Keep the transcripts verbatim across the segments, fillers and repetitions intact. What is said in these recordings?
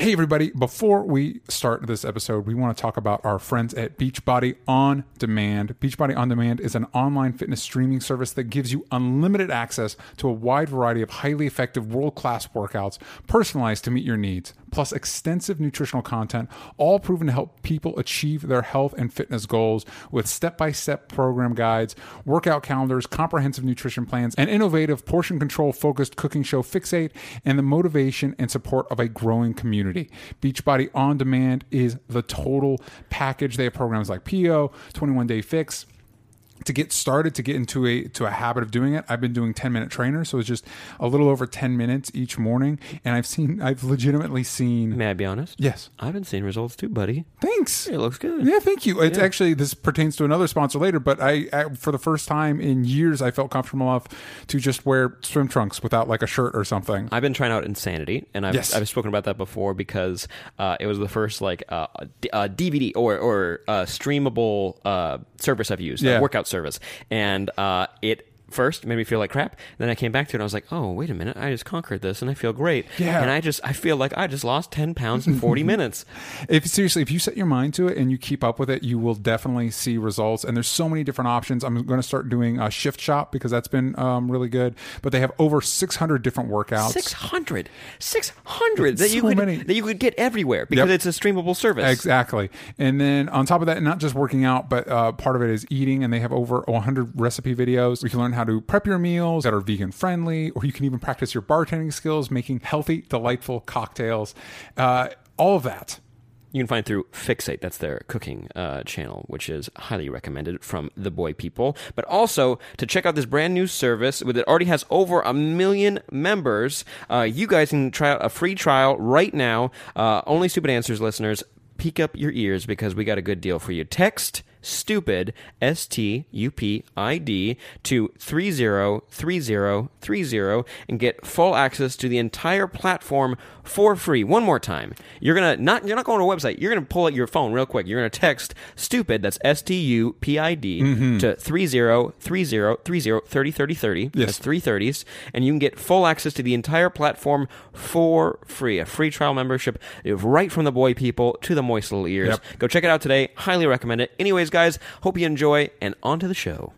Hey, everybody. Before we start this episode, we want to talk about our friends at Beachbody On Demand. Beachbody On Demand is an online fitness streaming service that gives you unlimited access to a wide variety of highly effective world-class workouts personalized to meet your needs, plus extensive nutritional content, all proven to help people achieve their health and fitness goals with step-by-step program guides, workout calendars, comprehensive nutrition plans, an innovative portion control-focused cooking show Fixate, and the motivation and support of a growing community. Beachbody On Demand is the total package. They have programs like P O, twenty-one day Fix. To get started, to get into a to a habit of doing it, I've been doing ten minute trainers, so it's just a little over ten minutes each morning, and I've seen, I've legitimately seen. May I be honest? Yes, I've been seeing results too, buddy. Thanks. It looks good. Yeah, thank you. It's yeah. actually, this pertains to another sponsor later, but I, I, for the first time in years, I felt comfortable enough to just wear swim trunks without like a shirt or something. I've been trying out Insanity, and I've yes. I've spoken about that before because uh, it was the first like uh, uh, D V D or or uh, streamable uh, service I've used, yeah. a workout service, and And uh, it first made me feel like crap. Then I came back to it and I was like, oh, wait a minute. I just conquered this and I feel great. Yeah. And I just, I feel like I just lost ten pounds in forty minutes. If seriously, if you set your mind to it and you keep up with it, you will definitely see results. And there's so many different options. I'm going to start doing a Shift Shop because that's been um, really good. But they have over six hundred different workouts. six hundred six hundred that, so you could, many. that you could get everywhere because Yep. it's a streamable service. Exactly. And then on top of that, not just working out, but uh, part of it is eating. And they have over one hundred recipe videos. You can learn how to prep your meal that are vegan friendly, or you can even practice your bartending skills, making healthy, delightful cocktails. Uh, all of that. You can find through Fixate. That's their cooking uh, channel, which is highly recommended from the boy people. But also, to check out this brand new service that already has over a million members, uh, you guys can try out a free trial right now. Uh, only Stupid Answers listeners, peek up your ears because we got a good deal for you. Text STUPID, S T U P I D, to three zero three zero three zero and get full access to the entire platform for free. One more time. You're gonna not you're not going to a website. You're gonna pull out your phone real quick. You're gonna text STUPID, that's S T U P I D, mm-hmm. to three zero three zero three zero thirty thirty thirty. Yes. That's three thirties, and you can get full access to the entire platform for free. A free trial membership right from the boy people to the moist little ears. Yep. Go check it out today. Highly recommend it. Anyways, guys, hope you enjoy, and on to the show.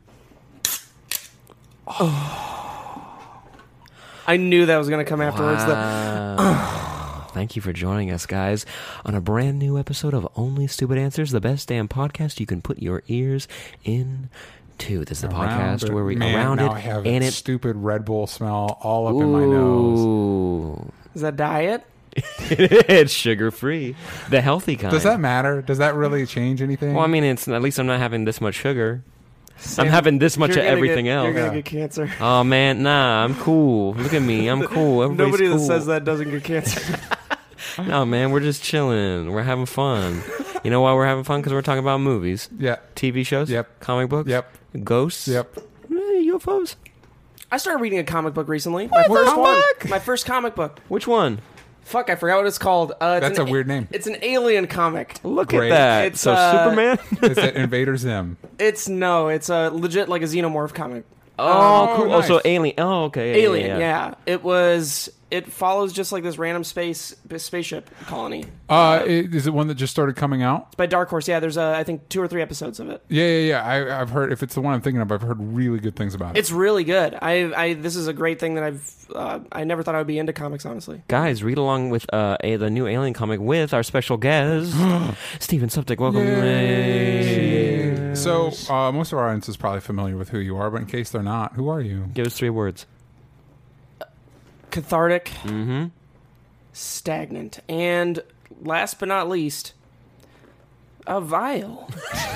Oh. I knew that was going to come afterwards. Wow. The, Thank you for joining us, guys, on a brand new episode of Only Stupid Answers, the best damn podcast you can put your ears in to. This is the Around podcast it. where we Man, around now it I have and a it. stupid Red Bull smell all up Ooh. in my nose. Is that diet? It's sugar free, the healthy kind. Does that matter? Does that really change anything? Well, I mean, it's at least I'm not having this much sugar. Sam, I'm having this much of you're gonna everything get, else. You're going to Yeah. get cancer. Oh man, nah, I'm cool. Look at me, I'm cool. Everybody's Nobody cool. that says that doesn't get cancer. No, man, we're just chilling. We're having fun. You know why we're having fun? Because we're talking about movies, yeah. T V shows, Yep. comic books, Yep. ghosts, Yep. eh, U F Os. I started reading a comic book recently. My What first the one. fuck? My first comic book. Which one? Fuck, I forgot what it's called. Uh, it's That's an a weird name. It's an alien comic. Look Great. at that. It's, so uh, Superman. Is it Invader Zim? It's no, it's a legit like a xenomorph comic. oh, Oh, cool. nice. Oh, so alien. Oh, okay. Yeah, Alien, yeah. yeah, yeah. It was. It follows just like this random space spaceship colony. Uh, it, is it one that just started coming out? It's by Dark Horse. Yeah, there's uh, I think two or three episodes of it. Yeah, yeah, yeah. I, I've heard. If it's the one I'm thinking of, I've heard really good things about it. It's really good. I, I this is a great thing that I've. Uh, I never thought I would be into comics, honestly. Guys, read along with uh, a, the new Alien comic with our special guest, Steven Suptic. Welcome. Yay. So uh, most of our audience is probably familiar with who you are, but in case they're not, who are you? Give us three words. Cathartic, Mm-hmm. stagnant, and last but not least, a vile.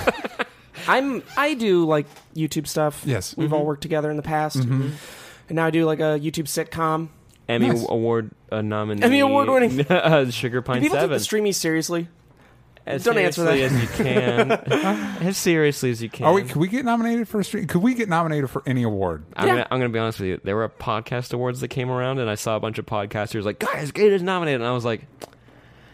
I'm. I do like YouTube stuff. Yes. We've all worked together in the past, and now I do like a YouTube sitcom. Emmy Nice. Award uh, nominee. Emmy Award winning. uh, Sugar Pine People Seven. take the streamies seriously. As Don't answer seriously as you can. As seriously as you can. Are we? Could we get nominated for a stream? Could we get nominated for any award? I'm Yeah. gonna I'm gonna be honest with you. There were podcast awards that came around, and I saw a bunch of podcasters like, "Guys, Gate is nominated," and I was like,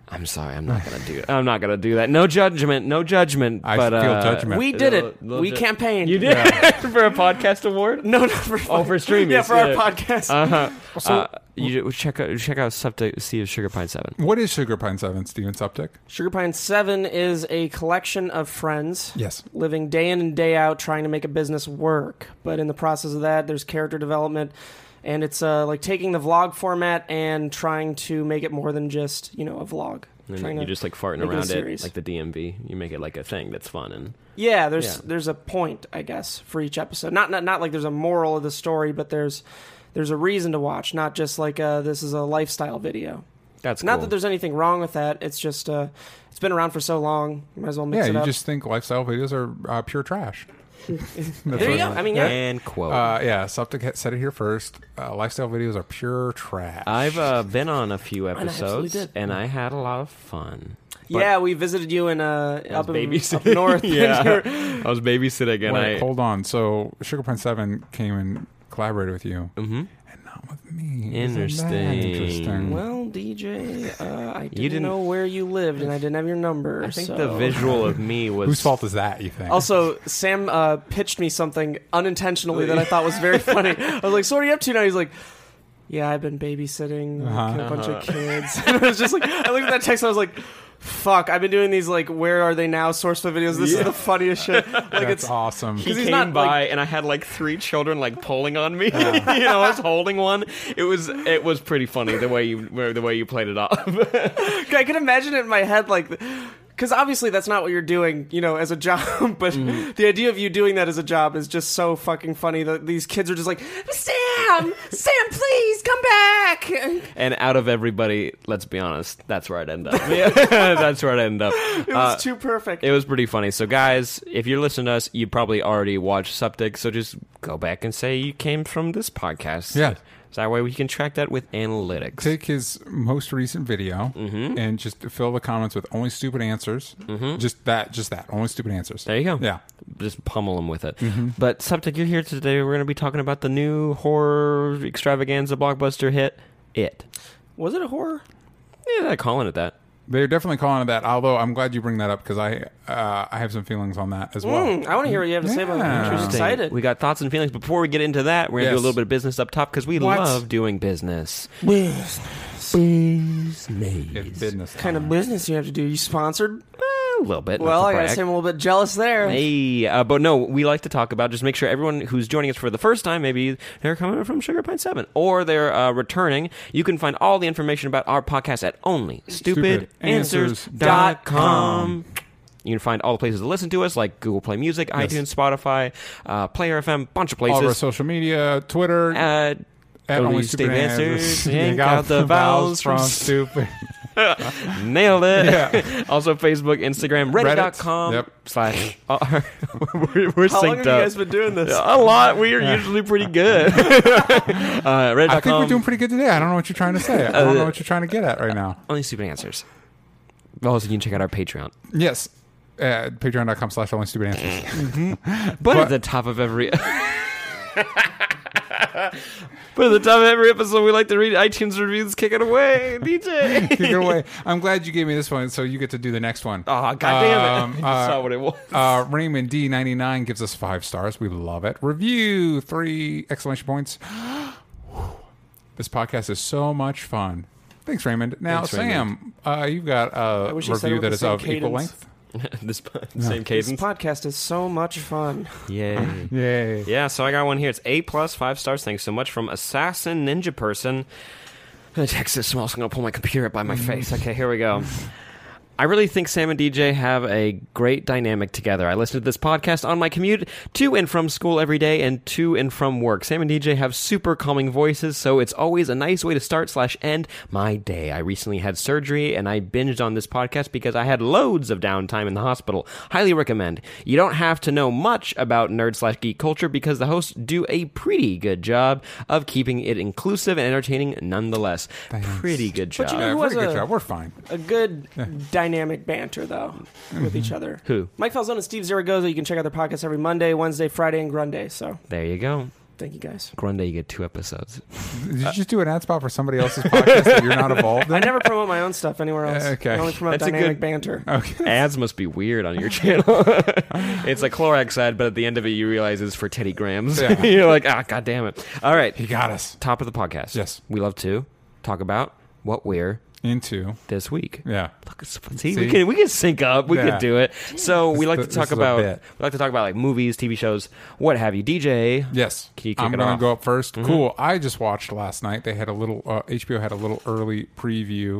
I'm sorry, I'm not gonna do it. I'm not gonna do that. No judgment, no judgment. I but, feel uh, judgment. We did Little- it. little We ju- campaigned. You did for a podcast award. No, no, for Oh, for streaming. Yeah, for our podcast. Uh-huh. So- uh You check out check out Septic Sea of Sugar Pine Seven. What is Sugar Pine Seven, Steven Suptic? Sugar Pine Seven is a collection of friends Yes. living day in and day out trying to make a business work. But in the process of that, there's character development, and it's uh, like taking the vlog format and trying to make it more than just, you know, a vlog. And Trying you're to just like farting make it a around it, series. like the D M V. You make it like a thing that's fun and Yeah, there's Yeah. there's a point, I guess, for each episode. Not not not like there's a moral of the story, but there's there's a reason to watch, not just like uh, this is a lifestyle video. that's Not cool. that there's anything wrong with that. It's just uh, it's been around for so long. Might as well mix Yeah, it you up. just think lifestyle videos are uh, pure trash. That's there what you it go. is. I mean, yeah. and quote. Uh, yeah, Suptic had said it here first. Uh, lifestyle videos are pure trash. I've uh, been on a few I absolutely episodes, did. and I had a lot of fun. But Yeah, we visited you in uh, I up, was in, babysitting. up north. yeah, And you're- I was babysitting, and Wait, I. hold on. So Sugar Pine Seven came and collaborated with you, Mm-hmm. and not with me. Isn't that Interesting. interesting? Well, D J, uh, I didn't, didn't- know where you lived, and I didn't have your number. I think so- the visual of me was Whose fault is that? You think? Also, Sam uh, pitched me something unintentionally that I thought was very funny. I was like, "So what are you up to now?" He's like, "Yeah, I've been babysitting like, Uh-huh. a bunch of kids." And I was just like, I looked at that text, and I was like, "Fuck!" I've been doing these like, "Where are they now?" source footage videos. This Yeah. is the funniest shit. Like That's it's awesome. He 'Cause he's came not, by like- and I had like three children like pulling on me. you know, I was holding one. It was it was pretty funny the way you the way you played it off. I can imagine it in my head, like, because obviously that's not what you're doing, you know, as a job. But Mm-hmm. the idea of you doing that as a job is just so fucking funny that these kids are just like, Sam, Sam, please come back. It And out of everybody, let's be honest, that's where I'd end up. Yeah, that's where I'd end up. was Uh, too perfect. It was pretty funny. So, guys, if you're listening to us, you probably already watched Septic. So just go back and say you came from this podcast. Yeah. So that way we can track that with analytics. Take his most recent video Mm-hmm. and just fill the comments with only stupid answers. Just that, just that, only stupid answers. There you go. Yeah. Just pummel them with it. Mm-hmm. But Septic, you're here today. We're going to be talking about the new horror extravaganza blockbuster hit, It. Was it a horror? Yeah, they're calling it that. They're definitely calling it that. Although I'm glad you bring that up because I uh, I have some feelings on that as well. Mm, I want to hear what you have to say about it. Yeah. I'm Interesting. excited. We got thoughts and feelings. Before we get into that, we're going to do a Yes. little bit of business up top because we What? love doing business. If Business. business kind of time. business you have to do? You sponsored? A little bit. not Well, to I gotta brag. say I'm a little bit jealous there. Hey, uh, but no, we like to talk about just make sure everyone who's joining us for the first time, maybe they're coming from Sugar Pine seven or they're uh, returning. You can find all the information about our podcast at only stupid answers dot com. You can find all the places to listen to us, like Google Play Music, Yes. iTunes, Spotify, uh, Player F M, bunch of All of our places. social media, Twitter, Uh, at only only stupid stupid answers, answers. yank Yank out the vowels from from stupid. nailed it. Yeah. Also, Facebook, Instagram, reddit dot com Yep. slash. Uh, we're we're How long synced have you up. guys been doing this? A lot. We are usually pretty good. uh, reddit I dot think we're com. doing pretty good today. I don't know what you're trying to say. I don't know what you're trying to get at right now. Only stupid answers. Also, you can check out our Patreon. Yes. At patreon.com slash only stupid answers. But, But- at the top of every. But at the top of every episode, we like to read iTunes reviews. Kick it away, D J. Kick it away. I'm glad you gave me this one, so you get to do the next one. Oh, goddamn Um, it. You uh, saw what it was. Uh, Raymond D ninety-nine gives us five stars. We love it. Review, three exclamation points. This podcast is so much fun. Thanks, Raymond. Now, Thanks, Sam, uh, you've got a wish you said review it with that the is same of equal cadence. length. this same This cadence. podcast is so much fun. Yay. Yay. Yeah, so I got one here. It's A plus, five stars. Thanks so much from Assassin Ninja Person. The text is small, so I'm going to pull my computer up by my face. Okay, here we go. I really think Sam and D J have a great dynamic together. I listen to this podcast on my commute to and from school every day and to and from work. Sam and D J have super calming voices, so it's always a nice way to start slash end my day. I recently had surgery, and I binged on this podcast because I had loads of downtime in the hospital. Highly recommend. You don't have to know much about nerd slash geek culture because the hosts do a pretty good job of keeping it inclusive and entertaining nonetheless. Thanks. Pretty good job. But you know Yeah, who pretty has good a- job. We're fine. A good dynamic banter, though, with each other. Who? Mike Falzone and Steve Zaragoza. You can check out their podcasts every Monday, Wednesday, Friday, and Grundy. So There you go. Thank you, guys. Grande, you get two episodes. Did you just do an ad spot for somebody else's podcast that you're not involved in? I never promote my own stuff anywhere else. Uh, okay. I only promote That's a Dynamic good- Banter. Okay. Ads must be weird on your channel. It's like Clorox ad, but at the end of it, you realize it's for Teddy Grahams. Yeah. You're like, ah, god damn it. All right. He got us Top of the podcast. Yes. We love to talk about what we're into. this week. Yeah. Look, see, See? we can we can sync up. We Yeah. can do it. So we This- like to this talk is a about bit. we like to talk about like movies, T V shows, what have you. D J, Yes. Can you kick I'm it gonna off? go up first. Mhm. Cool. I just watched last night. They had a little uh, H B O had a little early preview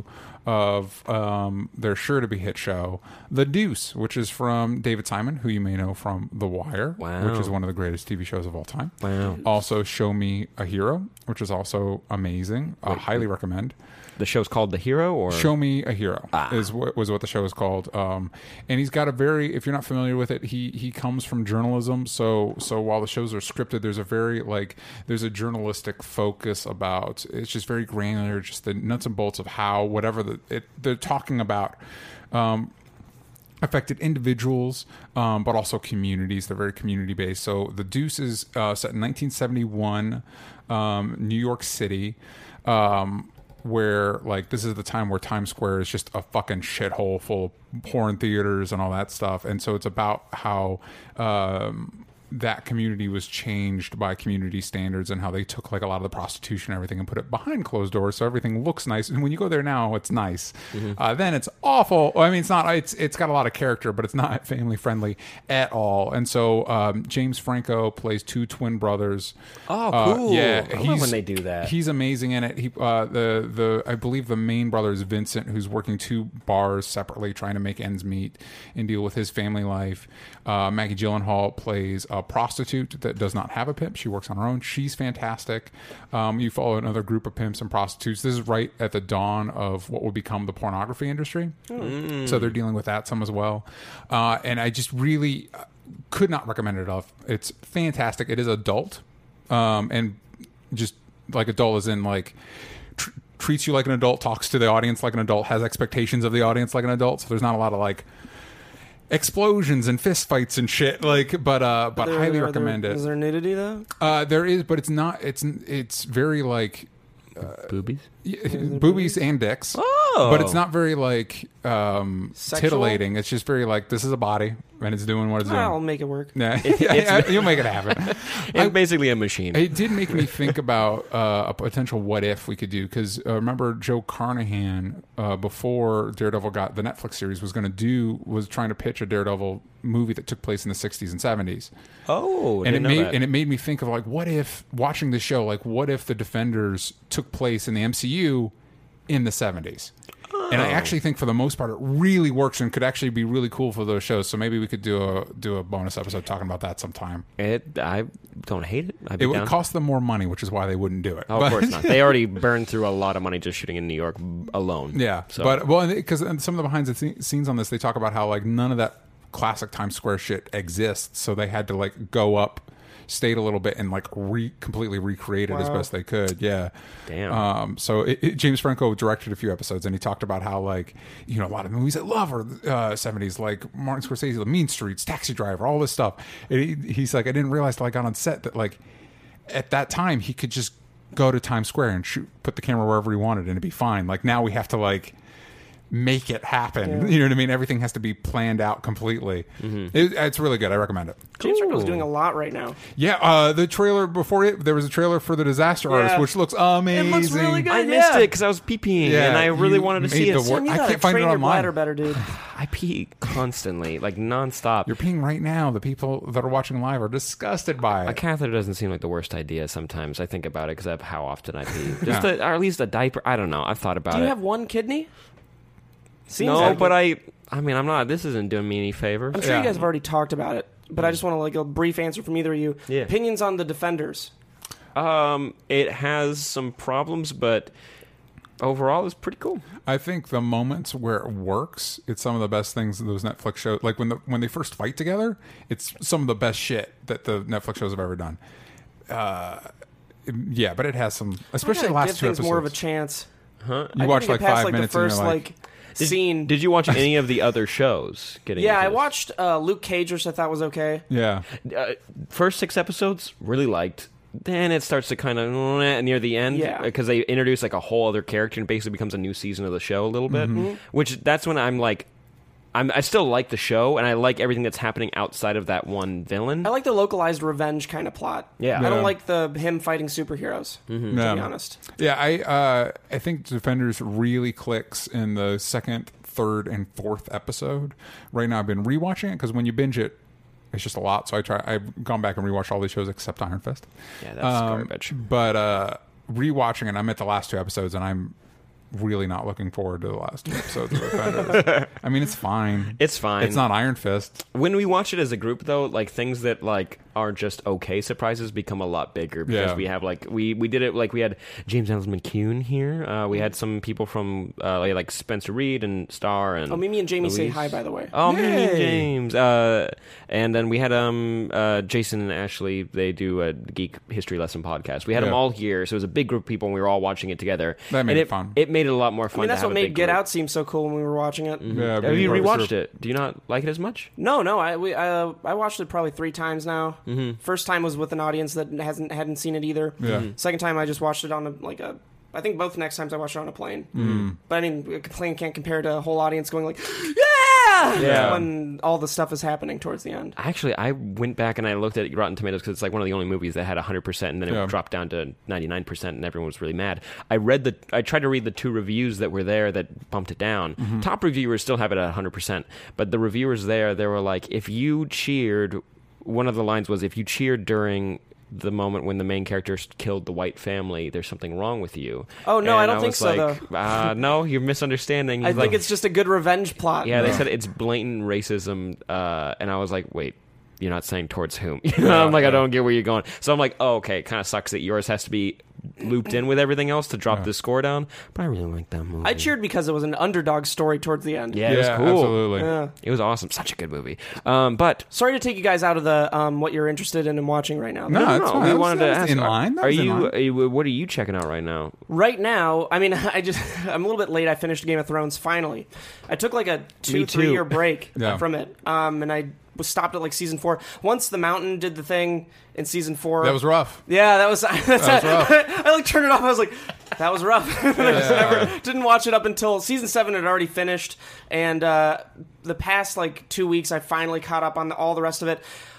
of um, their sure to be hit show, The Deuce, which is from David Simon, who you may know from The Wire, Wow. which is one of the greatest T V shows of all time. Wow. Also, Show Me a Hero, which is also amazing. I Wait, highly recommend. The show's called The Hero, or Show Me a Hero Ah. is what was what the show is called. Um, and he's got a very, if you're not familiar with it, he he comes from journalism. So so while the shows are scripted, there's a very like there's a journalistic focus about. It's just very granular, just the nuts and bolts of how whatever the it, they're talking about. Um, affected individuals, um, but also communities. They're very community based. So The Deuce is uh, set in nineteen seventy-one, um, New York City. Um, where like this is the time where Times Square is just a fucking shithole full of porn theaters and all that stuff, and so it's about how um, that community was changed by community standards and how they took like a lot of the prostitution and everything and put it behind closed doors, so everything looks nice. And when you go there now, it's nice. Mm-hmm. Uh, then it's awful. I mean, it's not. It's it's got a lot of character, but it's not family friendly at all. And so um, James Franco plays two twin brothers. Oh, Uh, cool. yeah, I love he's- when they do that. He's amazing in it. He uh, the the I believe the main brother is Vincent, who's working two bars separately, trying to make ends meet and deal with his family life. Uh, Maggie Gyllenhaal plays a prostitute that does not have a pimp. She works on her own. She's fantastic. Um, you follow another group of pimps and prostitutes. This is right at the dawn of what will become the pornography industry. Mm. So they're dealing with that some as well. Uh, and I just really could not recommend it enough. It's fantastic. It is adult, um, and just like adult as in like tr- treats you like an adult, talks to the audience like an adult, has expectations of the audience like an adult. So there's not a lot of like explosions and fist fights and shit. Like, but uh, but There- highly are recommend there, it. Is there nudity though? Uh, there is, but it's not. It's it's very like Boobies. yeah, boobies and dicks. Oh. But it's not very like um, Sexual? titillating. It's just very like this is a body and it's doing what it's doing. I'll make it work. Yeah, yeah, you'll make it happen. It's basically a machine. It did make me think about uh, a potential what if we could do, because uh, remember Joe Carnahan uh, before Daredevil got the Netflix series was going to do was trying to pitch a Daredevil movie that took place in the sixties and seventies, oh, and it didn't know made that. and it made me think of like what if watching the show, like what if the Defenders took place in the M C U in the seventies. And I actually think for the most part it really works and could actually be really cool for those shows. So maybe we could do a do a bonus episode talking about that sometime. It, I don't hate it. I'd be It would down. cost them more money, which is why they wouldn't do it. Oh, But- of course not. They already burned through a lot of money just shooting in New York alone. Yeah, So. but well, because some of the behind the sce- scenes on this, they talk about how like none of that classic Times Square shit exists, so they had to like go up, stayed a little bit, and like re completely recreate it as Wow. best they could. Yeah, Damn. Um, so it, it, James Franco directed a few episodes, and he talked about how like you know a lot of movies that love are uh, seventies, like Martin Scorsese, The Mean Streets, Taxi Driver, all this stuff. And he, he's like, I didn't realize till I got on set that like at that time he could just go to Times Square and shoot, put the camera wherever he wanted, and it'd be fine. Like now we have to like make it happen. Yeah. You know what I mean? Everything has to be planned out completely. Mm-hmm. It, it's really good. I recommend it. James Franco's Cool. doing a lot right now. Yeah, uh, the trailer before it, there was a trailer for The Disaster Yeah. Artist, which looks amazing. It looks really good. I missed yeah. it because I was pee-peeing, Yeah, and I really you wanted to made see the it. wor- Sam, you I gotta can't find it train your online. bladder better, dude. I pee constantly, like nonstop. You're peeing right now. The people that are watching live are disgusted by A it. catheter doesn't seem like the worst idea sometimes. I think about it because of how often I pee. Yeah. Just a, or at least a diaper. I don't know. I've thought about Do you it. have one kidney? Seems no, like but it. I I mean, I'm not. This isn't doing me any favors. I'm sure Yeah. you guys have already talked about it, but I just want to like a brief answer from either of you. Yeah. Opinions on the Defenders. Um, it has some problems, but overall, it's pretty cool. I think the moments where it works, it's some of the best things in those Netflix shows. Like when the when they first fight together, it's some of the best shit that the Netflix shows have ever done. Uh, yeah, but it has some, especially the I gotta last give two things episodes. more of a chance. Huh? You I watch didn't like get past, five like, minutes the first and you're like, like Did, scene. Did you watch any of the other shows? Getting yeah, into I this? watched uh, Luke Cage, which I thought was okay. yeah, Uh, first six episodes. Really liked. then it starts to kind of near the end, Yeah. because they introduce like a whole other character and basically becomes a new season of the show a little bit. Mm-hmm. Which that's when I'm like, I'm, I still like the show, and I like everything that's happening outside of that one villain. I like the localized revenge kind of plot. Yeah. I Yeah. don't like the him fighting superheroes, Mm-hmm. to Yeah. be honest. Yeah, I uh, I think Defenders really clicks in the second, third, and fourth episode. Right now, I've been rewatching it because when you binge it, it's just a lot. So I try. I've gone back and rewatched all these shows except Iron Fist. Yeah, that's Um, garbage. But uh, rewatching it, I'm at the last two episodes, and I'm really not looking forward to the last two episodes of Defenders. I mean, it's fine. It's fine. It's not Iron Fist. When we watch it as a group, though, like things that like are just okay surprises become a lot bigger because Yeah. we have like we we did it like we had James Ellis McCune here. Uh, we had some people from uh, like, like Spencer Reed and Star and Oh, Mimi and Jamie say Louise. hi, by the way. Oh, Mimi and Yay. James. Uh, and then we had um uh, Jason and Ashley. They do a geek history lesson podcast. We had them Yeah. all here, so it was a big group of people, and we were all watching it together. That made and it fun. It made it a lot more fun. I mean, that's to have what a made big Get group. Out seem so cool when we were watching it. Yeah, Have being you part of the rewatched group. it? Do you not like it as much? No, no, I we uh, I watched it probably three times now. Mm-hmm. First time was with an audience that hasn't hadn't seen it either. Yeah. Mm-hmm. Second time I just watched it on a like a. I think both next times I watched it on a plane. Mm. But I mean, a plane can't compare to a whole audience going like, yeah, Yeah. when all the stuff is happening towards the end. Actually, I went back and I looked at Rotten Tomatoes because it's like one of the only movies that had one hundred percent, and then it Yeah. dropped down to ninety-nine percent, and everyone was really mad. I read the, I tried to read the two reviews that were there that bumped it down. Mm-hmm. Top reviewers still have it at one hundred percent, but the reviewers there, they were like, if you cheered, one of the lines was, if you cheered during the moment when the main character killed the white family, there's something wrong with you. Oh, no, And I don't think was so, like, uh, no, you're misunderstanding. I He's think like, it's just a good revenge plot. yeah, they said it's blatant racism, uh, and I was like, wait, you're not saying towards whom? You know, I'm like, I don't get where you're going. So I'm like, oh, okay, it kind of sucks that yours has to be looped in with everything else to drop Yeah. the score down, but I really like that movie. I cheered because it was an underdog story towards the end. Yeah, it was Yeah, cool. absolutely. Yeah. It was awesome. Such a good movie. Um, but Sorry to take you guys out of the um, what you're interested in and watching right now. No, no, it's no, fine. we That was- wanted that to was ask, in are- line. That Are was in you, line. are you? What are you checking out right now? Right now, I mean, I just I'm a little bit late. I finished Game of Thrones finally. I took like a two Me too. three year break Yeah. from it, um, and I was stopped at like season four. Once the Mountain did the thing in season four, That was rough. yeah, that was. That's That was rough. I like turned it off. I was like, that was rough. I just Yeah. never, didn't watch it up until season seven had already finished, and uh, the past like two weeks, I finally caught up on the, all the rest of it.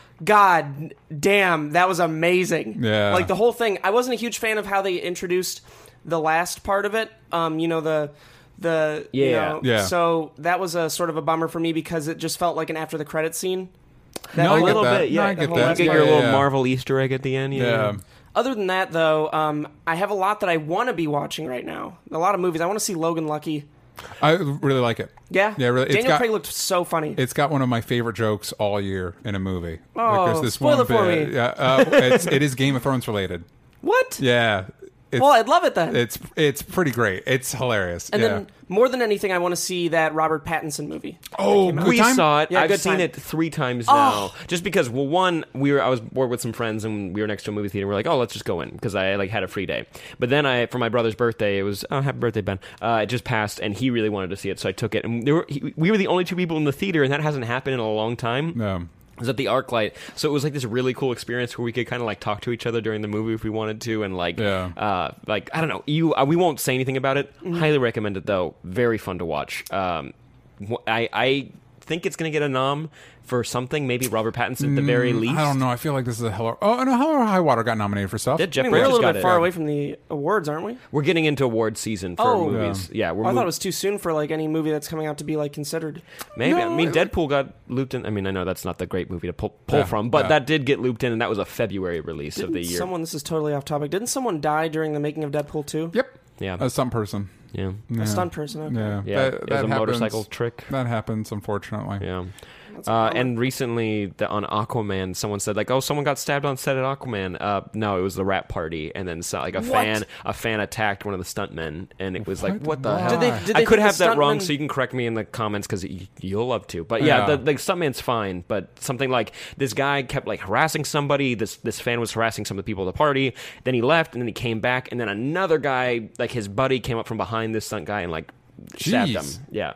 God damn, that was amazing. Yeah. Like the whole thing. I wasn't a huge fan of how they introduced the last part of it. Um, you know the. The you Yeah. know, Yeah. so that was a sort of a bummer for me because it just felt like an after the credits scene. That No, I a get little that. bit, No, yeah. I get whole that. last You get part. your Yeah, little yeah. Marvel Easter egg at the end. You Yeah. know? Other than that, though, um, I have a lot that I want to be watching right now. A lot of movies. I want to see Logan Lucky. I really like it. Yeah, Yeah, really. It's Daniel got- Craig looked so funny. It's got one of my favorite jokes all year in a movie. Oh, spoil it for bit- me. Yeah, uh, it's, it is Game of Thrones related. What? Yeah. It's, Well, I'd love it then. it's it's pretty great. It's hilarious. and yeah. then more than anything, I want to see that Robert Pattinson movie. oh, came out. Good We Time? saw it. Yeah, I've Good seen Time. it three times Oh. now. Just because, well, one, we were I was bored with some friends and we were next to a movie theater. We're like, oh, let's just go in because I like had a free day. But then I, for my brother's birthday, it was oh, happy birthday, Ben. Uh, it just passed, and he really wanted to see it, so I took it. And there were, he, we were the only two people in the theater, and that hasn't happened in a long time. Yeah. It was at the ArcLight, so it was like this really cool experience where we could kind of like talk to each other during the movie if we wanted to, and like, Yeah. uh, like I don't know, you uh, we won't say anything about it. Highly recommend it though, very fun to watch. Um, wh- I I think it's gonna get a nom for something, maybe Robert Pattinson at the very Mm, least. I don't know. I feel like this is a hell. Or, oh no, Hell or High Water got nominated for stuff. Yeah, I Jeff mean, we're a Bridges little got bit it. far Yeah. away from the awards, aren't we? We're getting into award season for Oh. movies. Yeah, we're I thought mov- it was too soon for like any movie that's coming out to be like considered. maybe. I No, mean, it- Deadpool got looped in. I mean, I know that's not the great movie to pull, pull Yeah, from, but yeah. that did get looped in, and that was a February release Didn't of the year. someone? This is totally off topic. Didn't someone die during the making of Deadpool two? Yep. yeah, A stunt person. yeah, Yeah. A stunt person. Okay. Yeah. yeah. That, it was that a happens. motorcycle trick. That happens, unfortunately. Yeah. That's a Uh, bummer. and recently, the, on Aquaman, someone said like, "Oh, someone got stabbed on set at Aquaman." Uh, no, it was the rap party, and then so, like a What? fan, a fan attacked one of the stuntmen, and it was like, What? "What the Why? hell?" Did they- I did they could think have the that wrong, stuntman- so you can correct me in the comments because y- you'll love to. But yeah, Yeah. the, the stuntman's fine. But something like this guy kept like harassing somebody. This this fan was harassing some of the people at the party. Then he left, and then he came back, and then another guy, like his buddy, came up from behind this stunt guy and like stabbed him. Jeez. Yeah.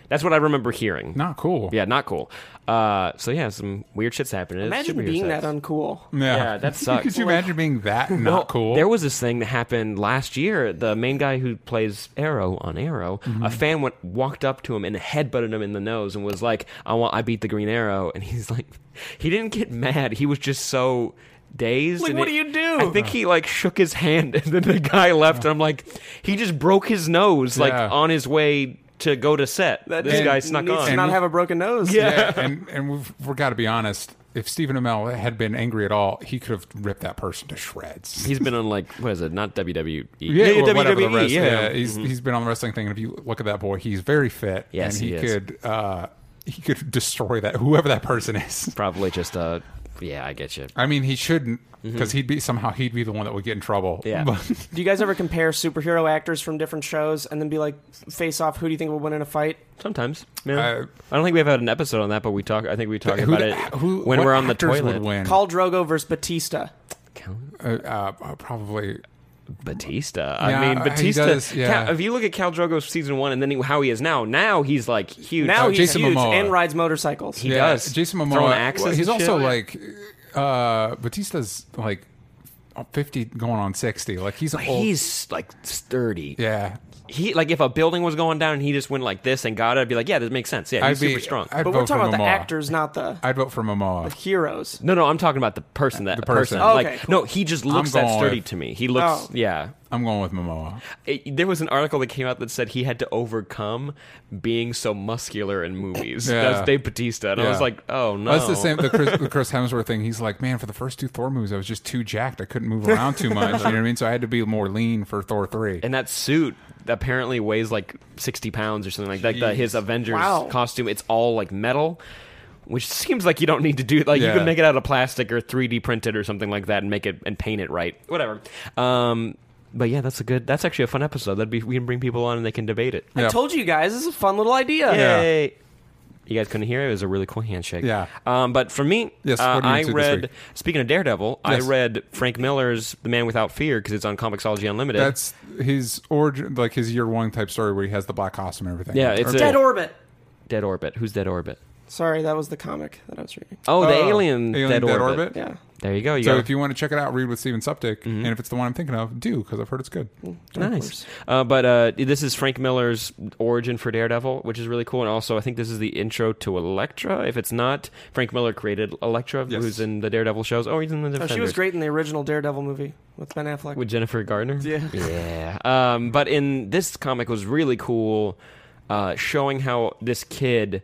That's what I remember hearing. Not cool. Yeah, not cool. Uh, so yeah, some weird shit's happening. It's Imagine superhero being sex. that uncool. Yeah, Yeah, that sucks. Could you imagine being that not Well, cool? There was this thing that happened last year. The main guy who plays Arrow on Arrow, Mm-hmm. a fan went walked up to him and headbutted him in the nose and was like, "I want, I beat the Green Arrow." And he's like, he didn't get mad. He was just so dazed. Like, and what it- do you do? I think he like shook his hand, and then the guy left. And I'm like, he just broke his nose like Yeah. on his way to go to set. That this dude guy snuck needs on. to not And- have a broken nose. yeah, and and we've, we've got to be honest. If Stephen Amell had been angry at all, he could have ripped that person to shreds. He's been on like what is it? Not W W E. Yeah, or whatever the W W E. rest- Yeah, he's he's been on the wrestling thing, and if you look at that boy, he's very fit. Yes, and he, he is. could uh, he could destroy that whoever that person is. probably just uh, yeah, I get you. I mean, he shouldn't because he'd be somehow he'd be the one that would get in trouble. Yeah. But- Do you guys ever compare superhero actors from different shows and then be like, face off, who do you think will win in a fight? Sometimes. Yeah. Uh, I don't think we've had an episode on that, but we talk. I think we talk who about the- it who- when what we're on the actors toilet. would win? Khal Drogo versus Batista. Uh, uh, probably. Batista. Yeah, I mean, he Batista. does, yeah. Cal, if you look at Cal Drogo season one and then he, how he is now, now he's like huge. Now Oh, he's Jason huge Momoa. and rides motorcycles. He yeah, does. Jason Throwing Momoa. axes well, he's and shit. also like uh, Batista's like fifty, going on sixty. Like he's But old. he's like sturdy. yeah. He like if a building was going down and he just went like this and got it, I'd be like, yeah, this makes sense. Yeah, he's I'd be super strong. I'd But vote we're talking for about the Momoa. actors, not the I'd vote for Momoa. heroes. no, no, I'm talking about the person. That The person. Oh, like okay, cool. no, he just looks I'm that going sturdy with- to me. He looks. Oh. Yeah. I'm going with Momoa. It, there was an article that came out that said he had to overcome being so muscular in movies. Yeah. That's Dave Bautista, and I Yeah. was like, "Oh no!" That's the same. The Chris, the Chris Hemsworth thing. He's like, man, for the first two Thor movies, I was just too jacked. I couldn't move around too much. You know what I mean? So I had to be more lean for Thor three. And that suit apparently weighs like sixty pounds or something like that. Like the, his Avengers Wow. costume, it's all like metal, which seems like you don't need to do. Like you Yeah. can make it out of plastic or three D print it or something like that and make it and paint it right. Whatever. Um, but yeah, that's a good. That's actually a fun episode. That'd be we can bring people on and they can debate it. Yeah. I told you guys, this is a fun little idea. Yeah. Yay! You guys couldn't hear it. It was a really cool handshake. Yeah. Um, but for me, Yes, uh, what are you I into this read. week? Speaking of Daredevil, Yes. I read Frank Miller's The Man Without Fear because it's on Comixology Unlimited. That's his origin, like his year one type story where he has the black costume and everything. Yeah, it's Or- a- Dead Orbit. Dead Orbit. Who's Dead Orbit? Sorry, that was the comic that I was reading. Oh, the Oh, Alien, Alien Dead, Dead Orbit. Orbit? Yeah. There you go. You so got if you want to check it out, read with Steven Suptic, Mm-hmm. and if it's the one I'm thinking of, do because I've heard it's good. nice. Uh, but uh, this is Frank Miller's origin for Daredevil, which is really cool. And also, I think this is the intro to Elektra. If it's not, Frank Miller created Elektra, Yes. who's in the Daredevil shows. Oh, he's in the Oh, Defenders. she was great in the original Daredevil movie with Ben Affleck. With Jennifer Gardner? Yeah. Yeah. Um, but in this comic was really cool, uh, showing how this kid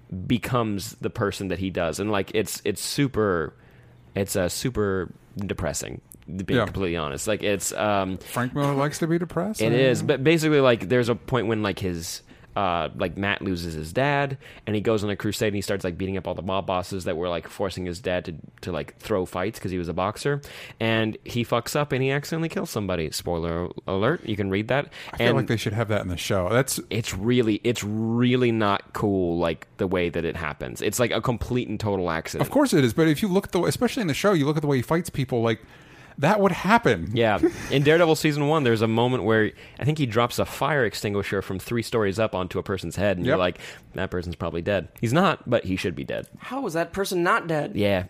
becomes the person that he does. And like it's it's super it's uh, super depressing, being Yeah. completely honest. Like it's um Frank Miller likes to be depressed. it Uh, is, but basically, like, there's a point when, like, his, uh, like, Matt loses his dad, and he goes on a crusade, and he starts, like, beating up all the mob bosses that were, like, forcing his dad to, to like, throw fights because he was a boxer, and he fucks up, and he accidentally kills somebody. Spoiler alert, you can read that. I feel and like they should have that in the show. That's it's really, it's really not cool, like, the way that it happens. It's, like, a complete and total accident. of course it is, but if you look at the, especially in the show, you look at the way he fights people, like that would happen. Yeah. In Daredevil season one, there's a moment where I think he drops a fire extinguisher from three stories up onto a person's head, and Yep. you're like, that person's probably dead. He's not, but he should be dead. How was that person not dead? Yeah.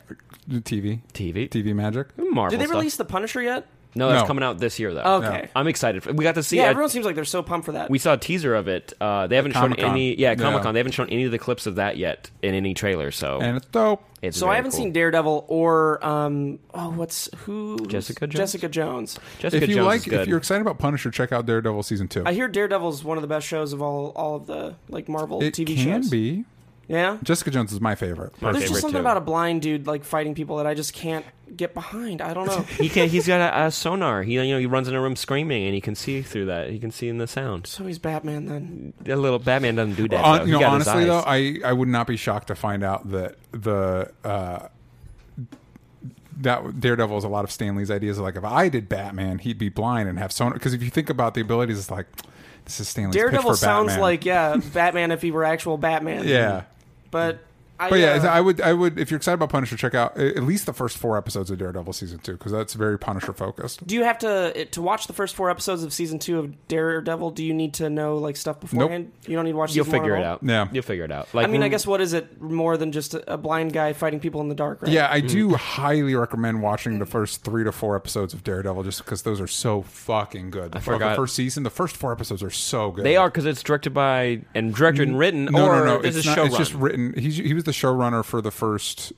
T V, T V. T V magic. Marvel Did they stuff. release The Punisher yet? No, that's No. coming out this year, though. Okay. I'm excited. For, we got to see Yeah, it. everyone seems like they're so pumped for that. We saw a teaser of it. Uh, they haven't shown Comic-Con. any. Yeah, Comic Con. Yeah. They haven't shown any of the clips of that yet in any trailer. So And it's dope. it's so very I haven't cool. seen Daredevil or um oh what's who Jessica Jones? Jessica Jones. Jessica If you Jones like, is good. if you're excited about Punisher, check out Daredevil season two. I hear Daredevil's one of the best shows of all all of the like Marvel it T V can shows. be. Yeah. Jessica Jones is my favorite. My There's favorite just something too. about a blind dude like fighting people that I just can't get behind. I don't know. he can. He's got a, a sonar. He you know he runs in a room screaming, and he can see through that. He can see in the sound. So he's Batman then. A little Batman doesn't do that. Hon- though. you He know, got his honestly though, eyes. I, I would not be shocked to find out that the uh, that Daredevil is a lot of Stan Lee's ideas. Like if I did Batman, he'd be blind and have sonar. Because if you think about the abilities, it's like this is Stan Lee's pitch Daredevil for sounds Batman. like yeah, Batman if he were actual Batman. yeah. But I, But yeah, uh, I would, I would, if you're excited about Punisher, check out at least the first four episodes of Daredevil season two because that's very Punisher focused. Do you have to to watch the first four episodes of season two of Daredevil? Do you need to know like stuff beforehand? You don't need to watch. You'll season one figure at it all? out. Yeah. You'll figure it out. Like, I mean, I guess what is it more than just a, a blind guy fighting people in the dark? Right? Yeah, I do highly recommend watching the first three to four episodes of Daredevil just because those are so fucking good. The, forgot. the first season, the first four episodes are so good. they are because it's directed by and directed and written. No, or no, no. This It's, is not, showrun. it's just written. He's, he was the showrunner for the first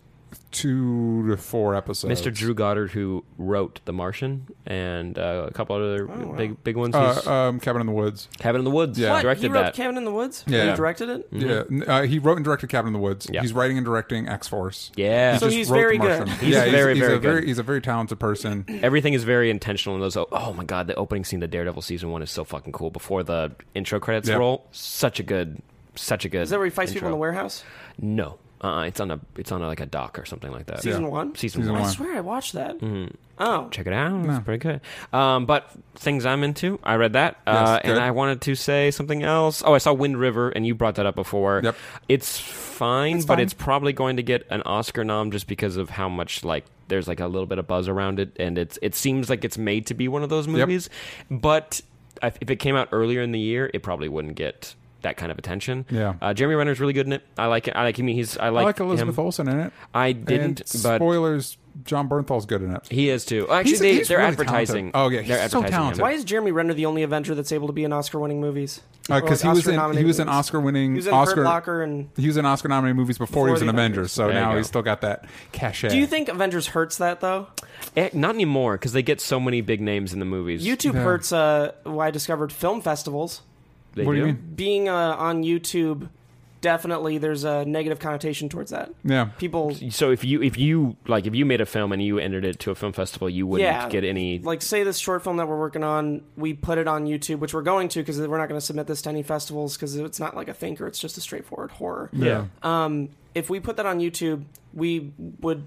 two to four episodes. Mister Drew Goddard, who wrote The Martian and uh, a couple other wow. big big ones. He's- Uh, um, Cabin in the Woods. Cabin in the Woods. Yeah. What? Directed He wrote that. Cabin in the Woods? Yeah. And Yeah. he directed it? Yeah, uh, he wrote and directed Cabin in the Woods. Yeah. He's writing and directing X Force. Yeah. So Just he's wrote very The Martian. good. He's yeah, very, he's, very a very good. he's a very talented person. Everything is very intentional in those. Oh my god, the opening scene of Daredevil season one is so fucking cool. Before the intro credits Yep. roll, such a good, such a good. Is that where he fights people in the intro. warehouse? No, uh, it's on a, it's on a, like a dock or something like that. Season Yeah. one? Season, Season one. I one. swear I watched that. Mhm. Oh. Check it out. No. It's pretty good. Um, but things I'm into, I read that, uh, good. and I wanted to say something else. Oh, I saw Wind River, and you brought that up before. Yep. It's fine, It's but fine. it's probably going to get an Oscar nom just because of how much like there's like a little bit of buzz around it, and it's it seems like it's made to be one of those movies. But if if it came out earlier in the year, it probably wouldn't get that kind of attention. Yeah. uh, Jeremy Renner's really good in it. I like it. I like him. He's I I like, like Elizabeth him. Olsen in it. I didn't, And but spoilers, John Bernthal's good in it. he is too. Actually, He's- they, he's they're really advertising. talented. Oh, yeah, he's they're so advertising talented. him. Why is Jeremy Renner the only Avenger that's able to be in Oscar-winning movies? Because Or, he like, was in he Oscar-nominated was in movies? Oscar-winning He was in Oscar. Hurt Locker and... He was in Oscar-nominated movies before, Before he was in the Avengers, Avengers. so There you now go. he's still got that cachet. Do you think Avengers hurts that, though? Eh, not anymore because they get so many big names in the movies. YouTube Yeah. hurts uh, why I discovered film festivals. They What do you mean? Being uh, on YouTube, definitely there's a negative connotation towards that. Yeah. People... So if you if you like if you made a film and you entered it to a film festival, you wouldn't Yeah. get any. Like, say this short film that we're working on, we put it on YouTube, which we're going to because we're not going to submit this to any festivals because it's not like a thinker, it's just a straightforward horror. Yeah. Um, if we put that on YouTube, we would,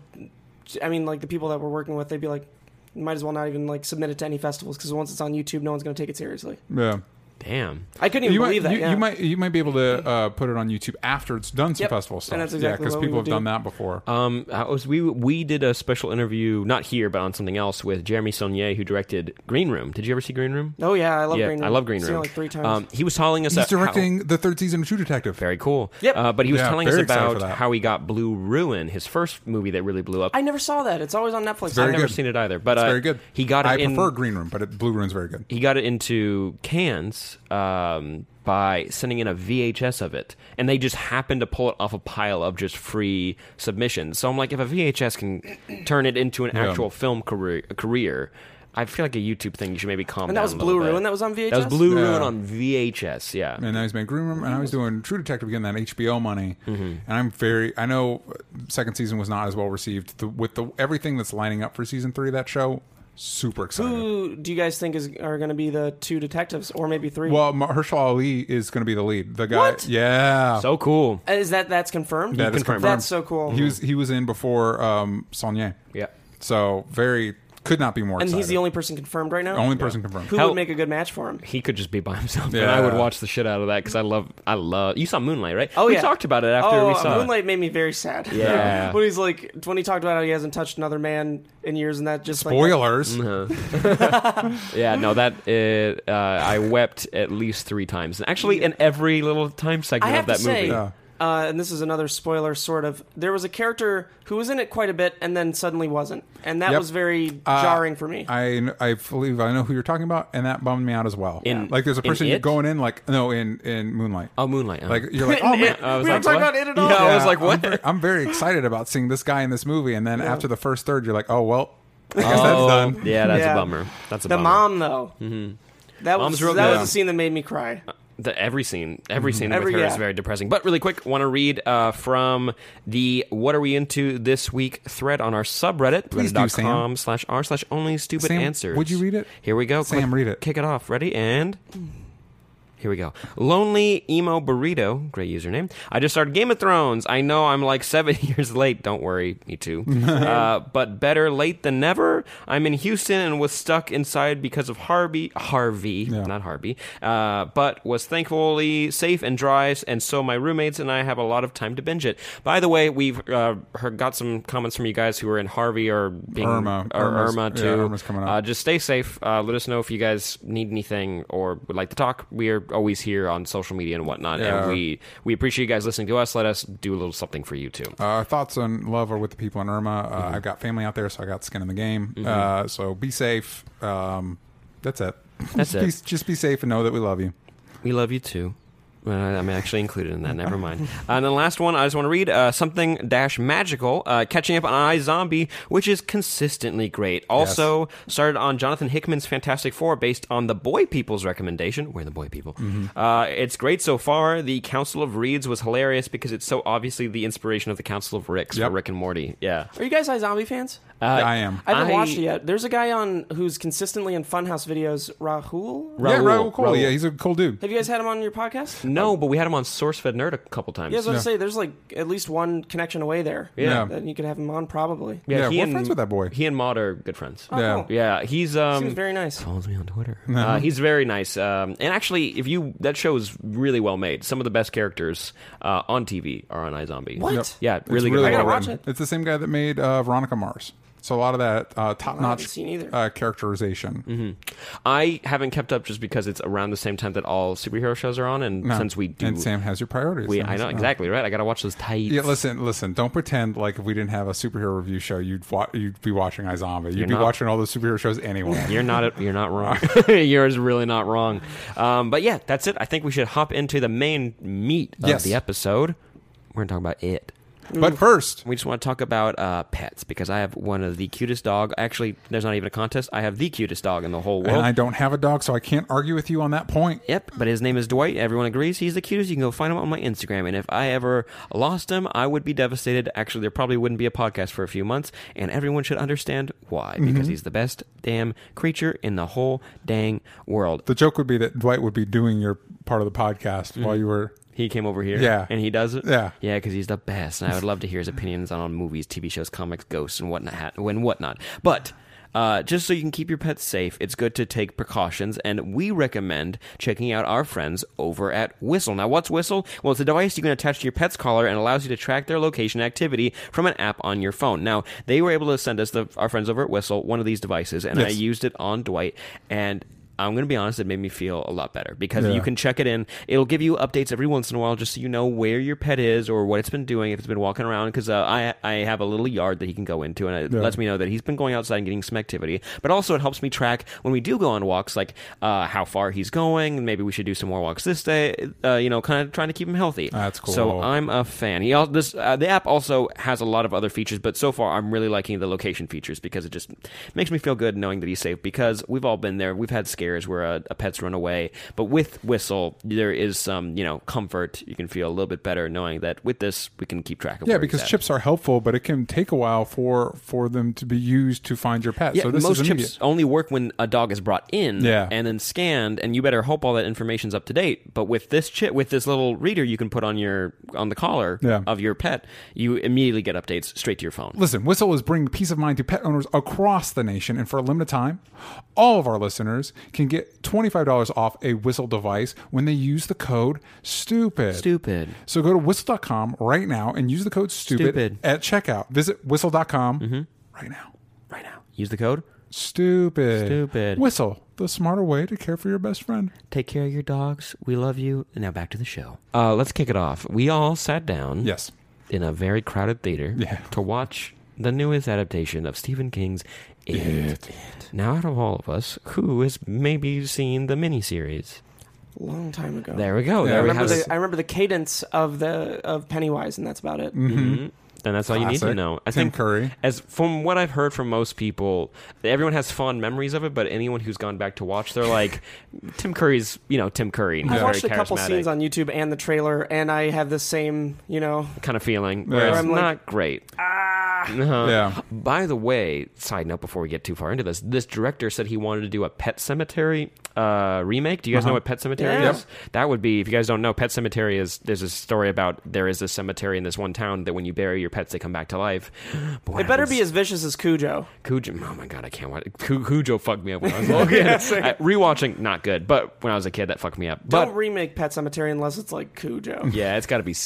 I mean, like the people that we're working with, they'd be like, might as well not even like submit it to any festivals because once it's on YouTube, no one's going to take it seriously. Yeah. Damn. I couldn't even You might, believe that. you, yeah. you might you might be able to uh, put it on YouTube after it's done some Yep. festival stuff. And that's yeah, exactly because what we people would have done do. that before. Um, I was we we did a special interview not here but on something else with Jeremy Saulnier who directed Green Room. Did you ever see Green Room? Oh yeah, I love yeah, Green Room. I love Green Seen it Room. like three times. Um, he was telling us He's that how- directing the third season of True Detective. very cool. Yep. Uh, but he was Yeah, telling us very excited for about that. how he got Blue Ruin, his first movie that really blew up. I never saw that. It's always on Netflix. very I've never good. seen it either, but It's uh, very good. He got it I in. prefer Green Room, but it, Blue Room's very good. He got it into Cannes um, by sending in a V H S of it, and they just happened to pull it off a pile of just free submissions. So I'm like, if a V H S can turn it into an Yeah. actual film career, career, I feel like a YouTube thing. You should maybe calm And down. that was a little Blue bit. Ruin that was on V H S? That was Blue Yeah. Ruin on V H S. Yeah. And now he's made Green Room, and now he's doing True Detective again, that H B O money. Mm-hmm. And I'm very, I know second season was not as well received. The, with the everything that's lining up for season three of that show, super excited. Who do you guys think is are going to be the two detectives, or maybe three? Well, Mahershala Ali is going to be the lead. The guy, What? yeah, So cool. Uh, is that that's confirmed? that is confirmed. confirmed. That's so cool. He was he was in before um, Saulnier, Yeah. so very could not be more. and excited. he's the only person confirmed right now. only person confirmed. Who How- would make a good match for him? He could just be by himself, and Yeah. I would watch the shit out of that because I love, I love. You saw Moonlight, right? Oh, we yeah. talked about it after oh, we saw Moonlight made me very sad. Yeah. when he's like, when he talked about how he hasn't touched another man in years, and that just like Spoilers. Uh-huh. yeah, no, that uh, uh, I wept at least three times. And actually, in every little time I segment have of to that movie. say, Yeah. uh, and this is another spoiler, sort of. There was a character who was in it quite a bit, and then suddenly wasn't, and that Yep. was very Uh, jarring for me. I I believe I know who you're talking about, and that bummed me out as well. In- like, there's a in person you're It? going in like no in in Moonlight. Oh, Moonlight. oh. Like you're like, oh man, I was we like, don't talk what? about it at all. Yeah, I was Yeah, like, I'm what? very, I'm very excited about seeing this guy in this movie, and then Yeah. after the first third, you're like, oh well, I guess Oh, that's done. Yeah, that's Yeah. a bummer. That's a The bummer. mom, though, Mm-hmm. that Mom's was real that good. was a scene that made me cry. The, every scene, every scene Every- with her is yeah. very depressing. But really quick, want to read uh, from the "What Are We Into This Week" thread on our subreddit, Please do, Sam. reddit.com slash r slash only stupid Sam, answers. would you read it? Here we go. Sam, Quick, read it. Kick it off. Ready? And Here we go. Lonely Emo Burrito, great username. I just started Game of Thrones. I know I'm like seven years late. Don't worry, me too. uh, but better late than never. I'm in Houston and was stuck inside because of Harvey. Harvey, Yeah. not Harvey. Uh, but was thankfully safe and dry, and so my roommates and I have a lot of time to binge it. By the way, we've uh, heard, got some comments from you guys who are in Harvey or being, Irma. or Irma's- Irma too. yeah, Irma's coming up. Uh, just stay safe. Uh, let us know if you guys need anything or would like to talk. We are always here on social media and whatnot, Yeah. and we we appreciate you guys listening to us. Let us do a little something for you too. Uh, our thoughts and love are with the people in Irma. Uh, Mm-hmm. I've got family out there, so I got skin in the game. Uh, so be safe. Um, that's it. That's just it. Be, just be safe and know that we love you. We love you too. Uh, I'm actually included in that. Never mind. Uh, and then the last one, I just want to read uh, something dash magical. Uh, catching up on iZombie, which is consistently great. Also started on Jonathan Hickman's Fantastic Four, based on the Boy People's recommendation. We're the Boy People. Mm-hmm. Uh, it's great so far. The Council of Reeds was hilarious because it's so obviously the inspiration of the Council of Ricks Yep. for Rick and Morty. Yeah, Are you guys iZombie fans? uh, I am. I haven't I- watched it yet. There's a guy on who's consistently in Funhouse videos, Rahul. yeah, Raoul. Raul Cole. Raoul. Yeah, he's a cool dude. Have you guys had him on your podcast? No, but we had him on SourceFed Nerd a couple times. Yeah, I was going to Yeah. say, there's like at least one connection away there. Yeah. Yeah. That you could have him on probably. Yeah, he we're and, friends with that boy. He and Maud are good friends. Oh, Yeah. cool. Yeah, he's um, Seems very nice. follows me on Twitter. Uh, he's very nice, um, and actually, if you that show is really well made. Some of the best characters uh, on T V are on iZombie. What? Yep. Yeah, It's really good. I gotta well watch written. it. It's the same guy that made uh, Veronica Mars. So a lot of that uh, I haven't top-notch seen either. uh, characterization. Mm-hmm. I haven't kept up just because it's around the same time that all superhero shows are on, and No. since we do, and Sam has your priorities. we Sam I has- know no. exactly right. I got to watch those tights. Yeah, listen, listen. Don't pretend like if we didn't have a superhero review show, you'd wa- you'd be watching iZombie. You'd You're be not- watching all the superhero shows anyway. You're not you're not wrong. You're really not wrong. Um, but yeah, that's it. I think we should hop into the main meat of Yes. the episode. We're gonna talk about it. But first, We just want to talk about uh, pets because I have one of the cutest dog. Actually, there's not even a contest. I have the cutest dog in the whole world. and I don't have a dog, so I can't argue with you on that point. Yep, but his name is Dwight. Everyone agrees he's the cutest. You can go find him on my Instagram. And if I ever lost him, I would be devastated. Actually, there probably wouldn't be a podcast for a few months, and everyone should understand why. Because he's the best damn creature in the whole dang world. The joke would be that Dwight would be doing your part of the podcast while you were. He came over here, Yeah. and he does it, Yeah. yeah, because he's the best. And I would love to hear his opinions on, on movies, T V shows, comics, ghosts, and whatnot. And whatnot. But uh, just so you can keep your pets safe, it's good to take precautions, and we recommend checking out our friends over at Whistle. Now, what's Whistle? Well, it's a device you can attach to your pet's collar and allows you to track their location activity from an app on your phone. Now, they were able to send us, the, our friends over at Whistle, one of these devices, and I Yes. used it on Dwight, and I'm going to be honest, it made me feel a lot better because Yeah. you can check it in. It'll give you updates every once in a while just so you know where your pet is or what it's been doing, if it's been walking around. Because uh, I I have a little yard that he can go into, and it Yeah. lets me know that he's been going outside and getting some activity. But also, it helps me track when we do go on walks, like uh, how far he's going, and maybe we should do some more walks this day, uh, you know, kind of trying to keep him healthy. That's cool. So I'm a fan. He al- this uh, The app also has a lot of other features, but so far I'm really liking the location features because it just makes me feel good knowing that he's safe, because we've all been there. We've had scares where a, a pets run away, but with Whistle there is some, you know, comfort. You can feel a little bit better knowing that with this we can keep track of Yeah, where because he's at. chips are helpful, but it can take a while for for them to be used to find your pet. Yeah, so this most is immediate. chips only work when a dog is brought in Yeah. and then scanned, and you better hope all that information's up to date. But with this chip, with this little reader you can put on your on the collar Yeah. of your pet, you immediately get updates straight to your phone. Listen, Whistle is bringing peace of mind to pet owners across the nation, and for a limited time, all of our listeners can get twenty-five dollars off a Whistle device when they use the code STUPID. Stupid. So go to whistle dot com right now and use the code STUPID, Stupid. at checkout. Visit whistle dot com right now. Right now. Use the code. Stupid. Stupid. Whistle, the smarter way to care for your best friend. Take care of your dogs. We love you. And now back to the show. Uh, let's kick it off. We all sat down Yes. in a very crowded theater Yeah. to watch the newest adaptation of Stephen King's It. It. Now, out of all of us, who has maybe seen the miniseries? Long time ago. There we go. Yeah, there I we remember have the I remember the cadence of the of Pennywise, and that's about it. Mhm. Then that's all you need to Classic. know. I Tim think, Curry. as from what I've heard from most people, everyone has fond memories of it. But anyone who's gone back to watch, they're like, Tim Curry's, you know, Tim Curry. And he's I watched a very couple charismatic scenes on YouTube and the trailer, and I have the same, you know, kind of feeling. Yeah. Where it's I'm like- not great. ah, Uh-huh. Yeah. By the way, side note before we get too far into this, this director said he wanted to do a Pet Cemetery uh, remake. Do you guys Uh-huh. know what Pet Cemetery Yeah. is? That would be, if you guys don't know, Pet Cemetery is, there's a story about there is a cemetery in this one town that when you bury your pets, they come back to life. Boy, It better I was- be as vicious as Cujo. Cujo. Oh my god, I can't watch it. Cu- Cujo fucked me up when I was a little kid. I- Rewatching, not good, but when I was a kid, that fucked me up. But Don't remake Pet Cemetery unless it's like Cujo. yeah, it's got to be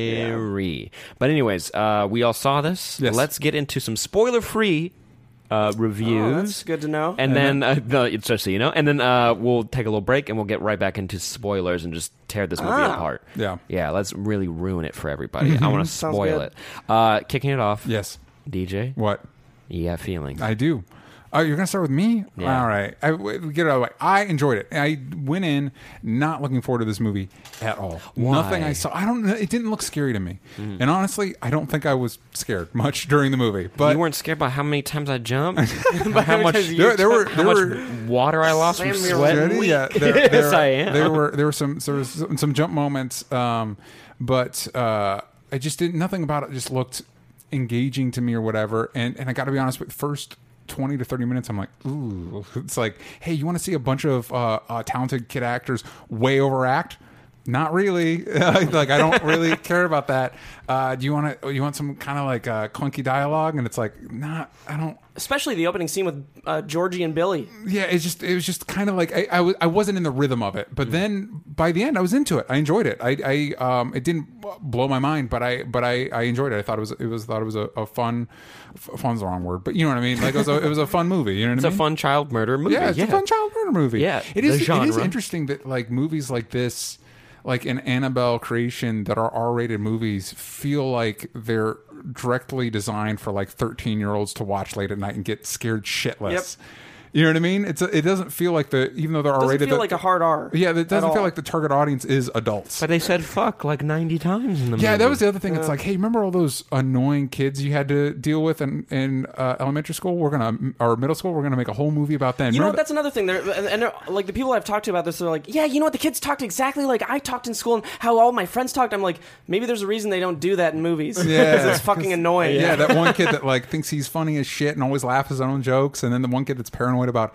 scary. But anyways, uh, we all saw this. Yes. Let's get into some spoiler-free uh, reviews. Oh, that's good to know. And then, uh, no, it's just so you know, and then uh, we'll take a little break and we'll get right back into spoilers and just tear this movie Ah. apart. Yeah. Yeah, let's really ruin it for everybody. I want to Sounds spoil good. it. Uh, kicking it off, Yes. D J, What? you got feelings. I do. Oh, you're gonna start with me? Yeah. All right. I, we get it out of the way. I enjoyed it. I went in not looking forward to this movie at all. Why? Nothing I saw. I don't know. It didn't look scary to me. And honestly, I don't think I was scared much during the movie. But you weren't scared by how many times I jumped? By how much, there, there were how there much were water I lost from Slam your sweat? wheat. yeah, there, Yes, there, I am. There were there were some there was some, some jump moments, um, but uh, I just didn't. Nothing about it just looked engaging to me or whatever. And and I got to be honest with first twenty to thirty minutes, I'm like, ooh. It's like, hey, you want to see a bunch of uh, uh, talented kid actors way overact? Not really. Like, I don't really care about that. Uh, do you want to? You want some kind of like uh, clunky dialogue? And it's like, not. I don't. Especially the opening scene with uh, Georgie and Billy. Yeah, it's just it was just kind of like I, I was I wasn't in the rhythm of it, but then by the end I was into it. I enjoyed it. I, I um it didn't blow my mind, but I but I, I enjoyed it. I thought it was it was thought it was a, a fun f- fun's the wrong word, but you know what I mean. Like it was a, it was a fun movie. You know what It's I a mean? fun child murder movie. Yeah, it's a fun child murder movie. Yeah, it is. the It is genre. interesting that like movies like this, like an Annabelle creation that are R-rated movies, feel like they're directly designed for like thirteen-year-olds to watch late at night and get scared shitless. Yep. You know what I mean? It's a, it doesn't feel like the even though they're Doesn't R-rated. feel that- like a hard R. yeah, it doesn't at feel all. like the target audience is adults. But they said fuck like ninety times in the movie. Yeah, that was the other thing. It's like, hey, remember all those annoying kids you had to deal with in, in uh, elementary school? We're gonna or middle school. We're gonna make a whole movie about them. You know Remember what? That's another thing. They're, and, and they're, like the people I've talked to about this, they're like, yeah, you know what? The kids talked exactly like I talked in school and how all my friends talked. I'm like, maybe there's a reason they don't do that in movies. Yeah. Because it's fucking annoying. Yeah, that one kid that like thinks he's funny as shit and always laughs at his own jokes, and then the one kid that's paranoid about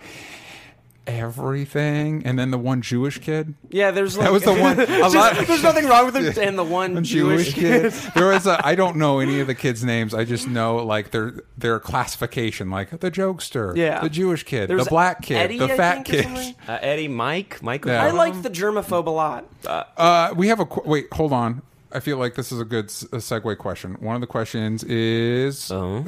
everything, and then the one Jewish kid. Yeah, there's like That was the one. A lot. there's nothing wrong with him. And the one Jewish, Jewish, kid. There was a. I don't know any of the kids' names. I just know like their their classification, like the jokester, Yeah. the Jewish kid, There's the black kid, Eddie, the I fat think, or kid. something. uh, Eddie, Mike, Michael. Yeah. I like the germaphobe a lot. Uh, we have a qu- wait. Hold on. I feel like this is a good s- a segue question. One of the questions is, Oh.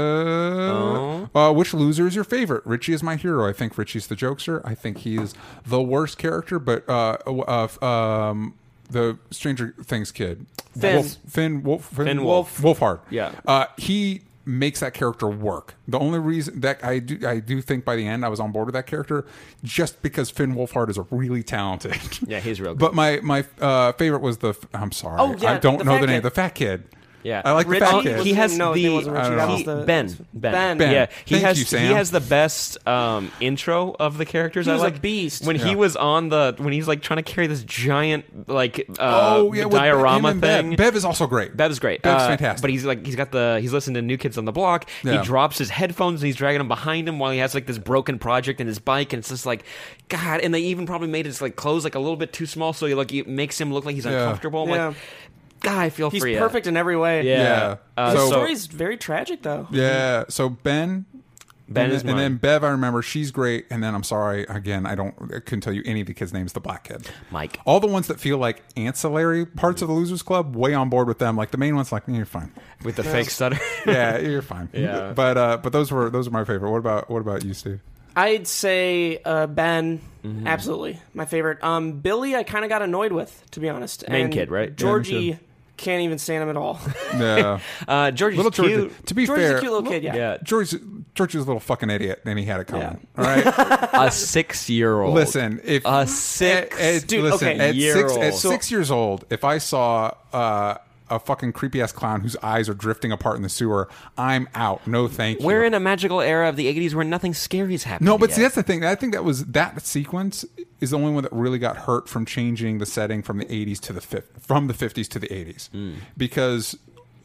uh, uh, which loser is your favorite? Richie is my hero. I think Richie's the jokester. I think he is the worst character, but uh, uh, uh, um, the Stranger Things kid, Finn. Wolf, Finn, Wolf, Finn, Finn Wolf. Wolfhard. Yeah. uh, he makes that character work. The only reason that I do I do think by the end I was on board with that character just because Finn Wolfhard is really talented. Yeah, he's real good. But my my uh, favorite was the. I'm sorry, Oh, yeah, I don't the know fat the name. kid. The fat kid. Yeah, I like the Richie fat was kid. his He has name? No, his the name wasn't Richie. I don't That know. was he, the- Ben, Ben. Ben. Ben. Yeah, he Thank has you, Sam. he has the best um, intro of the characters. He I was a like. beast. When he Yeah. was on the when he's like trying to carry this giant like uh, oh yeah, with him diorama and thing. Bev. Bev is also great. That is great. Bev's Uh, fantastic. But he's like he's got the he's listening to New Kids on the Block. Yeah. He drops his headphones and he's dragging them behind him while he has like this broken project in his bike, and it's just like God. And they even probably made his like clothes like a little bit too small, so he like it makes him look like he's Yeah. uncomfortable. I'm Yeah. like, God, I feel He's for you. perfect in every way. Yeah. Yeah. Uh, The So- story's very tragic, though. Yeah. So Ben. Ben and, is then, and mine. then Bev, I remember she's great. And then I'm sorry again, I don't, I couldn't tell you any of the kids' names. The black kid, Mike. all the ones that feel like ancillary parts of the Losers Club, way on board with them. Like the main ones, like you're fine. With the fake stutter. Yeah, you're fine. Yeah. But uh, but those were those were my favorite. What about what about you, Steve? I'd say uh, Ben, Mm-hmm. absolutely my favorite. Um, Billy, I kind of got annoyed with, to be honest. Main And kid, right? Georgie Yeah, me can't even stand him at all. Yeah, Uh, Georgie's little George. cute. To be Georgie's fair, a cute little kid, yeah. Yeah. George George is a little fucking idiot, and he had it coming. Yeah. All right. A six-year-old. Listen, if A six- at, at- Dude, listen, okay. at Year six old. at So- six years old, if I saw uh, a fucking creepy ass clown whose eyes are drifting apart in the sewer, I'm out. No, thank you. We're in a magical era of the eighties where nothing scary is happening. No, but yet. see, that's the thing. I think that was that sequence is the only one that really got hurt from changing the setting from the eighties to the fif- from the fifties to the eighties, Hmm. because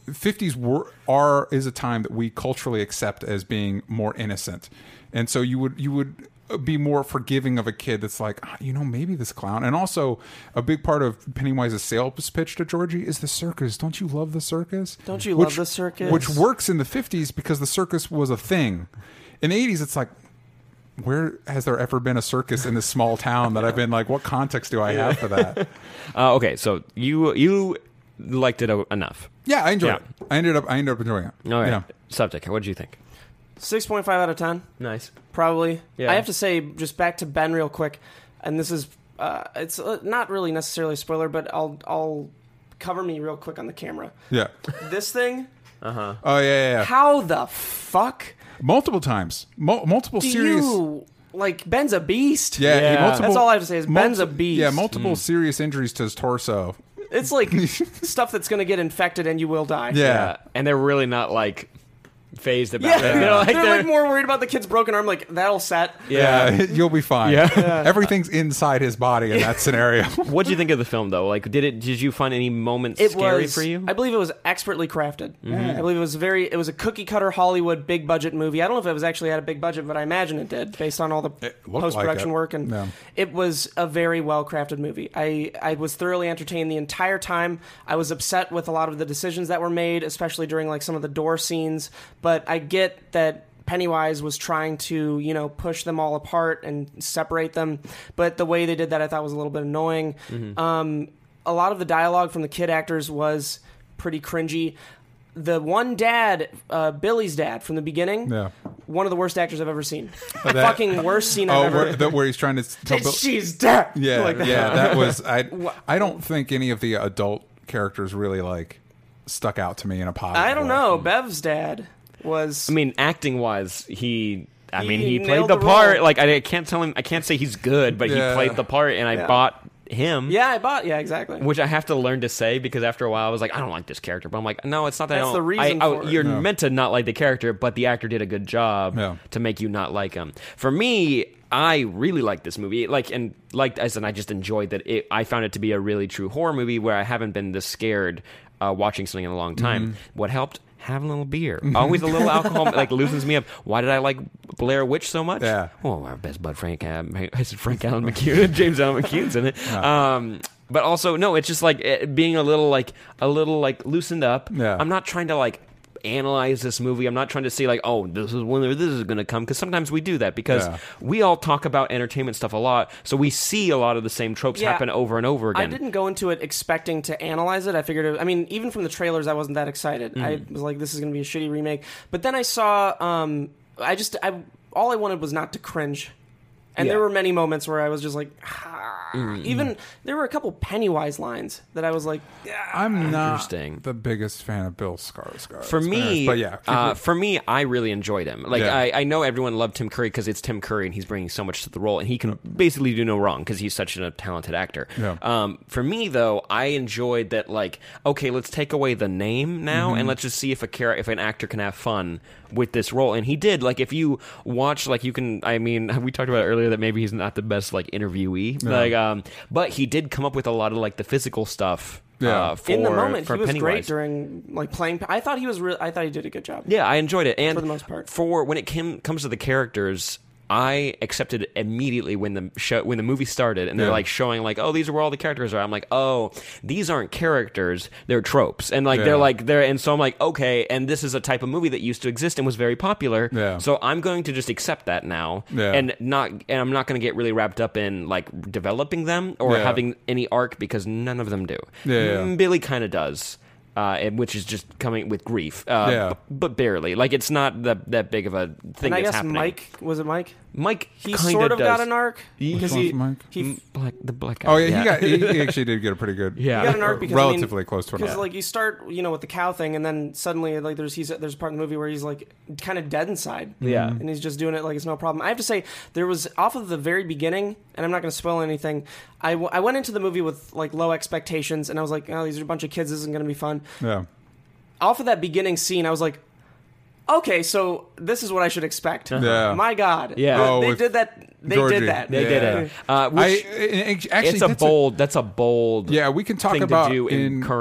fifties were are is a time that we culturally accept as being more innocent, and so you would you would be more forgiving of a kid that's like, ah, you know, maybe this clown. And also a big part of Pennywise's sales pitch to Georgie is the circus. Don't you love the circus? Don't you which, love the circus? Which works in the fifties because the circus was a thing. In the eighties, it's like, where has there ever been a circus in this small town that I've been like, what context do I have for that? Uh, okay, so you you liked it enough. Yeah, I enjoyed Yeah. it. I ended up I ended up enjoying it. All right. Yeah. Subject, what did you think? six point five out of ten. Nice. Probably. Yeah. I have to say, just back to Ben real quick, and this is, uh, it's uh, not really necessarily a spoiler, but I'll, I'll cover me real quick on the camera. Yeah. This thing, Uh-huh. Oh yeah, yeah, yeah. how the fuck Multiple times. Mul- multiple do serious you, like, Ben's a beast. Yeah, Yeah. multiple, That's all I have to say is Ben's a multi- beast. Yeah, multiple serious injuries to his torso. It's like stuff that's going to get infected and you will die. Yeah. And they're really not like phased about Yeah, it. they're, They're like, like they're- more worried about the kid's broken arm. Like, that'll set. Yeah, you'll be fine. Yeah. Everything's inside his body in that scenario. What did you think of the film, though? Like, did it? Did you find any moments It scary was, for you? I believe it was expertly crafted. I believe it was very. It was a cookie cutter Hollywood big budget movie. I don't know if it was actually at a big budget, but I imagine it did, based on all the It looked post production like it. work. And Yeah. it was a very well crafted movie. I I was thoroughly entertained the entire time. I was upset with a lot of the decisions that were made, especially during like some of the door scenes. But I get that Pennywise was trying to, you know, push them all apart and separate them, but the way they did that I thought was a little bit annoying. Um, a lot of the dialogue from the kid actors was pretty cringy. The one dad, uh, Billy's dad from the beginning, Yeah. one of the worst actors I've ever seen. that- Fucking worst scene Oh, I've ever. where, the, where he's trying to tell Bill- She's dead. Yeah, Like that. yeah, that was I. I don't think any of the adult characters really like stuck out to me in a positive. I don't way. know. Bev's dad was. I mean, acting wise, he. I He mean, he played nailed the, the part. role. Like, I can't tell him. I can't say he's good, but Yeah. he played the part, and I Yeah. bought him. yeah, I bought. Yeah, exactly. Which I have to learn to say because after a while I was like, I don't like this character. But I'm like, no, it's not that I That's don't. the reason I, I, for it. You're Yeah. meant to not like the character, but the actor did a good job Yeah. to make you not like him. For me, I really liked this movie. Like, and like I said, I just enjoyed that. It, I found it to be a really true horror movie where I haven't been this scared uh, watching something in a long time. Mm-hmm. What helped? Have a little beer. Always a little alcohol like loosens me up. Why did I like Blair Witch so much? Yeah. Oh, our best bud Frank. Uh, I said Frank Allen McCune. James Allen McCune's in it. Um, but also, no, it's just like it, being a little like a little like loosened up. Yeah. I'm not trying to like analyze this movie. I'm not trying to say like, oh, this is when this is going to come, because sometimes we do that because Yeah. we all talk about entertainment stuff a lot, so we see a lot of the same tropes Yeah. happen over and over I again. didn't go into it expecting to analyze it. I figured, it, I mean, even from the trailers, I wasn't that excited. I was like, this is going to be a shitty remake. But then I saw, um, I just, I all I wanted was not to cringe. And Yeah. there were many moments where I was just like, ah. Even there were a couple Pennywise lines that I was like, I'm not Interesting. the biggest fan of Bill Skarsgård. For me, but yeah, keep uh, it- for me, I really enjoyed him. Like, Yeah. I, I know everyone loved Tim Curry because it's Tim Curry and he's bringing so much to the role, and he can basically do no wrong because he's such a talented actor. Yeah. Um, for me, though, I enjoyed that. Like, okay, let's take away the name now, Mm-hmm. and let's just see if a char- if an actor can have fun with this role, and he did. Like, if you watch, like, you can. I mean, we talked about earlier that maybe he's not the best like interviewee, Yeah. like, um, but he did come up with a lot of like the physical stuff. Yeah. Uh, for, in the moment, for he was Pennywise. great during like playing. I thought he was. Re- I thought he did a good job. Yeah, I enjoyed it, and For the most part. for when it came comes to the characters, I accepted immediately when the show when the movie started, and they're Yeah. like showing like, oh, these are where all the characters are. I'm like, oh, these aren't characters; they're tropes, and like Yeah. they're like they're, and so I'm like, okay, and this is a type of movie that used to exist and was very popular. Yeah. So I'm going to just accept that now, Yeah. and not, and I'm not going to get really wrapped up in like developing them or Yeah. having any arc because none of them do. Yeah, yeah. Mm, Billy kind of does. Uh, and- which is just coming with grief, uh, Yeah. b- but barely. Like it's not that that big of a thing And I that's guess happening. Mike was it Mike? Mike, He kinda sort of does. got an arc He- because Which he one's Mike? he Mm, black, the black guy. oh yeah, he got he, he actually did get a pretty good. Yeah. He got an arc because relatively I mean, close to an because arc. like you start you know with the cow thing and then suddenly like there's he's there's a part in the movie where he's like kind of dead inside Yeah. and he's just doing it like it's no problem. I have to say there was off of the very beginning, and I'm not going to spoil anything. I, w- I went into the movie with like low expectations, and I was like, oh, these are a bunch of kids, this isn't going to be fun. Yeah, Off of that beginning scene, I was like, okay, so this is what I should expect. Yeah. My God, Yeah. they, Oh, they with did that. They Georgie. did that. They Yeah. did it. Uh, I which and actually it's a that's bold. that's a bold. yeah, we can talk thing about to do in, in current.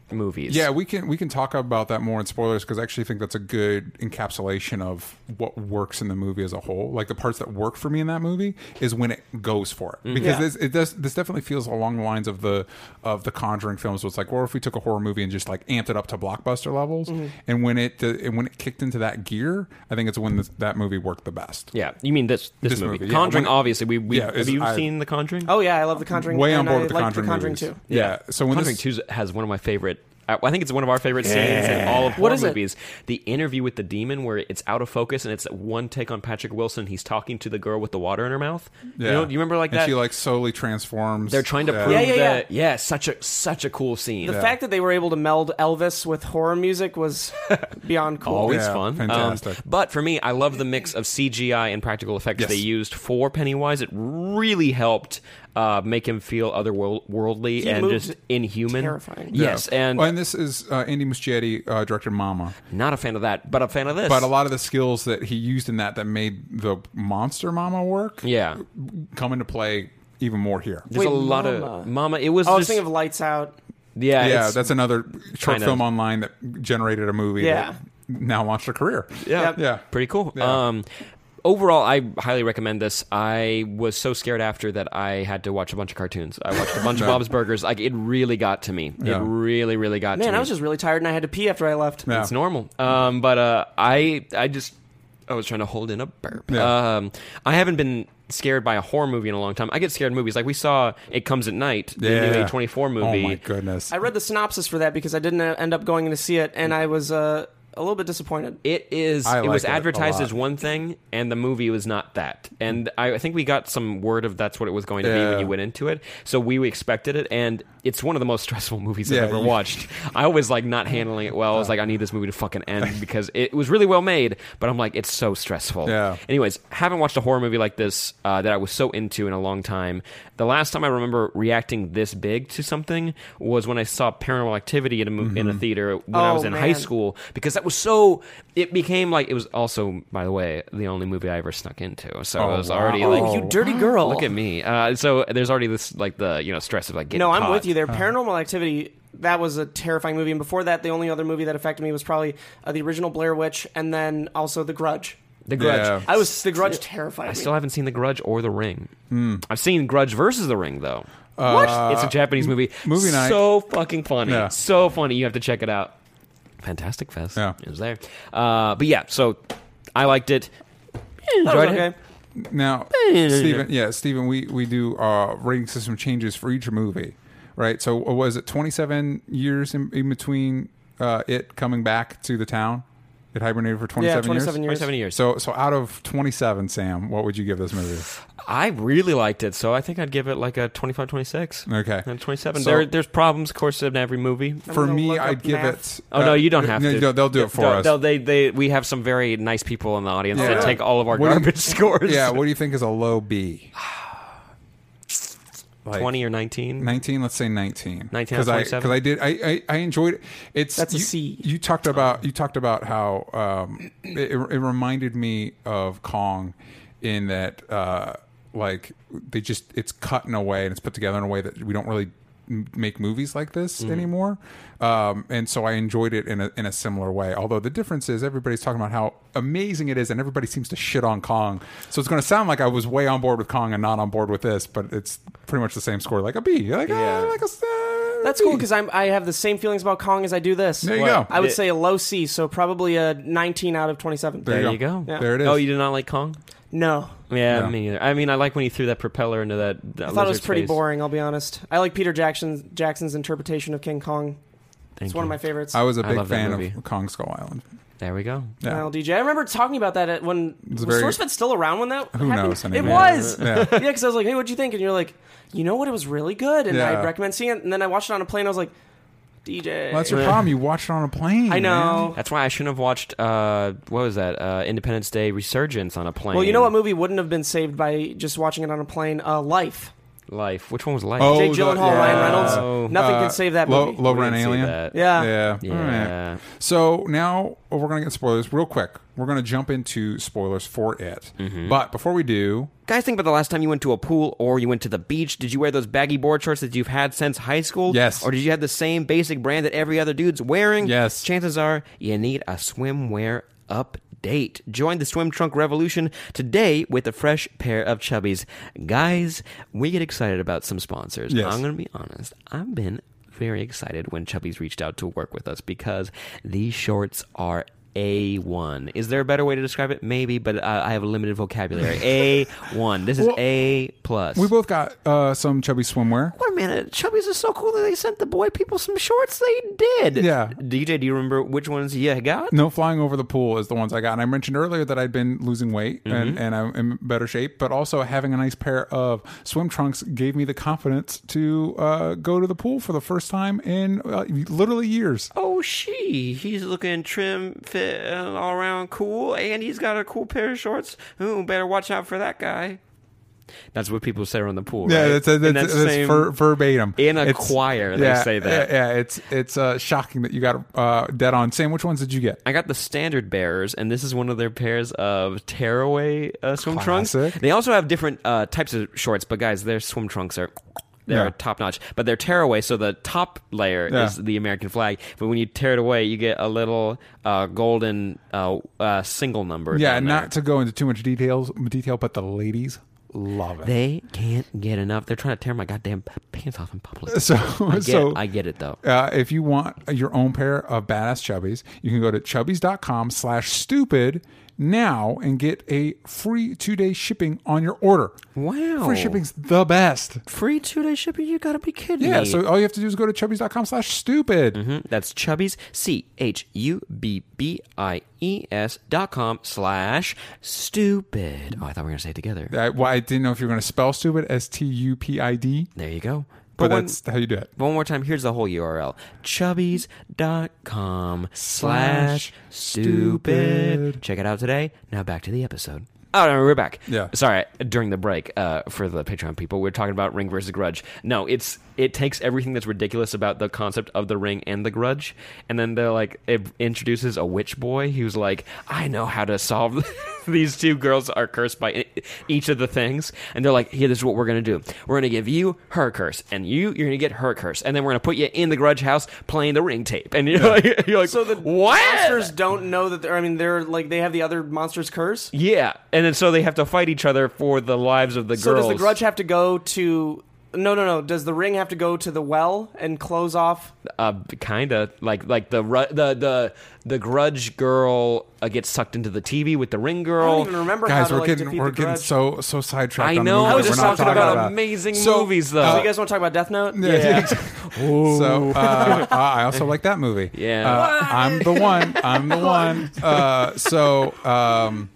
movies. Yeah, we can we can talk about that more in spoilers because I actually think that's a good encapsulation of what works in the movie as a whole. Like the parts that work for me in that movie is when it goes for it, because Yeah. this it does this definitely feels along the lines of the of the Conjuring films. So it's like, well, if we took a horror movie and just like amped it up to blockbuster levels, Mm-hmm. and when it uh, and when it kicked into that gear, I think it's when this, that movie worked the best. Yeah, you mean this this, This movie? movie, yeah. Conjuring, When- obviously. We, we Yeah, have is- you I- seen The Conjuring? Oh yeah, I love The Conjuring. Way on and board I with the like Conjuring The Conjuring movies. too. Yeah. So when Conjuring this, two has one of my favorite. I think it's one of our favorite scenes in all of What horror is it? movies. The interview with the demon, where it's out of focus and it's one take on Patrick Wilson. He's talking to the girl with the water in her mouth. yeah, You know, do you remember like and that? she like slowly transforms. They're trying to Yeah. prove Yeah, yeah, yeah. that. Yeah, such a such a cool scene. The fact that they were able to meld Elvis with horror music was beyond cool. Always Yeah, fun. fantastic. Um, but for me, I love the mix of C G I and practical effects Yes. they used for Pennywise. It really helped uh, make him feel otherworldly He and moved just inhuman. terrifying. Yes, Yeah. and Well, and this is uh, Andy Muschietti uh, directed Mama, not a fan of that, but a fan of this. but a lot of the skills that he used in that that made the monster Mama work yeah. come into play even more here. There's Wait, a lot Mama. of Mama. It was Oh, I was just thinking of Lights Out. yeah, Yeah, it's- that's another short kind of- film online that generated a movie Yeah. that now launched a career. yeah, Yep. Yeah. pretty cool. Yeah. Um, overall, I highly recommend this. I was so scared after that I had to watch a bunch of cartoons. I watched a bunch of Yeah. Bob's Burgers. Like it really got to me. Yeah. It really, really got to Man, me. I was just really tired and I had to pee after I left. Yeah. It's normal. Um, but uh, I I just I was trying to hold in a burp. Yeah. Um, I haven't been scared by a horror movie in a long time. I get scared in movies. Like we saw It Comes at Night, the Yeah. new A twenty-four movie. Oh my goodness. I read the synopsis for that because I didn't uh, end up going to see it, and I was uh, a little bit disappointed. It is. I it was like it a advertised lot. as one thing, and the movie was not that. And I, I think we got some word of that's what it was going to be Yeah. when you went into it. So we expected it, and it's one of the most stressful movies Yeah, I've ever you- watched. I was like not handling it well. I was like, I need this movie to fucking end because it was really well made, but I'm like, it's so stressful. Yeah. Anyways, haven't watched a horror movie like this uh, that I was so into in a long time. The last time I remember reacting this big to something was when I saw Paranormal Activity in a, mo- in Mm-hmm. a theater when I Oh, was in high man. school because that was so. It became like it was also, by the way, the only movie I ever snuck into. So Oh, it was wow. already Oh, like, you dirty girl. look at me. Uh, so there's already this like the you know stress of like getting No, I'm caught. with you there. Paranormal Activity, that was a terrifying movie. And before that, the only other movie that affected me was probably uh, the original Blair Witch and then also The Grudge. The Grudge. Yeah. I was The Grudge terrified I me. still haven't seen The Grudge or The Ring. Hmm. I've seen Grudge versus The Ring though. Uh, It's a Japanese movie. movie night. So fucking funny. Yeah. So funny. You have to check it out. Fantastic Fest. Yeah. It was there. Uh, but yeah, so I liked it. That was Enjoyed okay. it. Now, Stephen, yeah, Stephen, we, we do uh, rating system changes for each movie, right? So what was it twenty-seven years in, in between uh, it coming back to the town? It hibernated for twenty-seven, Yeah, twenty-seven years? years. twenty-seven years. So, so out of twenty-seven, Sam, what would you give this movie? I really liked it, so I think I'd give it like a twenty-five, twenty-six. Okay. And twenty-seven. So- there, there's problems, of course, in every movie. For gonna me, look I'd up give math. it. Oh no, you don't have no, to. no, they'll do it for They'll- us. they'll- they, they, we have some very nice people in the audience Yeah. that take all of our What do you- garbage scores. Yeah, what do you think is a low B? Like twenty or nineteen. nineteen, let's say nineteen. nineteen out of I twenty-seven? because I did I, I I enjoyed it. It's That's a you, C. You talked about you talked about how um, it, it reminded me of Kong in that uh, like they just it's cut in a way and it's put together in a way that we don't really m- make movies like this Mm-hmm. anymore. Um, and so I enjoyed it in a in a similar way. Although the difference is everybody's talking about how amazing it is, and everybody seems to shit on Kong. So it's going to sound like I was way on board with Kong and not on board with this, but it's pretty much the same score, like a B, like Yeah. uh, like a. Uh, That's B. cool because I'm I have the same feelings about Kong as I do this. There you What? go. I would It- say a low C, so probably a nineteen out of twenty-seven. There There you you go. Yeah. There it is. Oh, you did not like Kong? No, Yeah, No. me either. I mean, I like when he threw that propeller into that. that I thought it was lizard's pretty face. boring. I'll be honest. I like Peter Jackson's Jackson's interpretation of King Kong. Thank It's one you. of my favorites. I was a I big love that fan movie. of Kong Skull Island. There we go. Yeah. Well, D J, I remember talking about that at when It's was very- SourceFed still around when that Who happened? knows It anymore. was. Yeah. Yeah, because I was like, "Hey, what'd you think?" And you're like, "You know what? It was really good." And Yeah. I recommend seeing it. And then I watched it on a plane. I was like, "D J." Well, that's your problem. You watched it on a plane. I know. man. That's why I shouldn't have watched. Uh, what was that? Uh, Independence Day Resurgence on a plane. Well, you know what movie wouldn't have been saved by just watching it on a plane? Uh, Life. Life. Which one was Life? Oh, Jake the- Gyllenhaal, yeah. Ryan Reynolds. Oh. Nothing Uh, can save that low, movie. low We rent didn't see alien. that. Yeah. Yeah. Yeah. All right. So now we're going to get spoilers real quick. We're going to jump into spoilers for it. Mm-hmm. But before we do, Guys, think about the last time you went to a pool or you went to the beach. Did you wear those baggy board shorts that you've had since high school? Yes. Or did you have the same basic brand that every other dude's wearing? Yes. Chances are you need a swimwear update. Join the swim trunk revolution today with a fresh pair of Chubbies. Guys, we get excited about some sponsors. Yes. I'm going to be honest. I've been very excited when Chubbies reached out to work with us because these shorts are A one. Is there a better way to describe it? Maybe, but uh, I have a limited vocabulary. A one. This is Well, A plus. we both got uh, some chubby swimwear. Wait a minute. Chubbies is so cool that they sent the boy people some shorts. They did. Yeah. D J, do you remember which ones you got? No flying over the pool is the ones I got. And I mentioned earlier that I'd been losing weight Mm-hmm. and, and I'm in better shape, but also having a nice pair of swim trunks gave me the confidence to uh, go to the pool for the first time in uh, literally years. Oh, she. He's looking trim, fit, and all around cool, and he's got a cool pair of shorts. Ooh, better watch out for that guy. That's what people say around the pool, Yeah, right? that's, that's, In that's, that same- ver- verbatim. In a It's- choir, they yeah, say that. Yeah, yeah, it's it's uh, shocking that you got uh, dead on. Sam, which ones did you get? I got the standard bearers, and this is one of their pairs of tearaway uh, swim Classic. trunks. They also have different uh, types of shorts, but guys, their swim trunks are they're Yeah. top notch. But they're tearaway, so the top layer Yeah. is the American flag. But when you tear it away, you get a little uh, golden uh, uh, single number. Yeah, down not there. to go into too much details detail, but the ladies love it. They can't get enough. They're trying to tear my goddamn pants off in public. so I get, so I get it though. Uh, if you want your own pair of badass chubbies, you can go to chubbies.com slash stupid now and get a free two-day shipping on your order. Wow, Free shipping's the best. free two day shipping. You gotta be kidding Yeah, me. so all you have to do is go to chubbies.com slash stupid. Mhm. That's Chubbies, C H U B B I E S dot com slash stupid. Oh, I thought we were going to say it together. I, well, I didn't know if you were going to spell stupid, S T U P I D, There you go. but one, that's how you do it. one more time, here's the whole U R L. Chubbies.com slash stupid. Check it out today. Now back to the episode. Oh, no, we're back. Yeah. Sorry, during the break, uh, for the Patreon people, we we're talking about Ring versus Grudge. No, it's it takes everything that's ridiculous about the concept of the Ring and the Grudge, and then they're like, it introduces a witch boy who's like, I know how to solve these two girls are cursed by e- each of the things, and they're like, here, this is what we're gonna do. We're gonna give you her curse, and you, you're gonna get her curse, and then we're gonna put you in the Grudge house playing the Ring tape, and you're like, you're like, So the what? monsters don't know that they're, I mean, they're like, they have the other monster's curse. Yeah, and then so they have to fight each other for the lives of the So girls. does the grudge have to go to... No, no, no. Does the ring have to go to the well and close off? Uh, kind of like like the ru- the the the Grudge girl uh, gets sucked into the T V with the Ring I girl. don't even remember Guys, how to we're like, getting defeat we're the getting grudge. so so sidetracked. I on the know. movie I was that just we're not talking about about. amazing So, movies, though. So you guys want to talk about Death Note? Yeah. So uh, I also like that movie. Yeah. Uh, I'm the one. I'm the one. Uh, so um,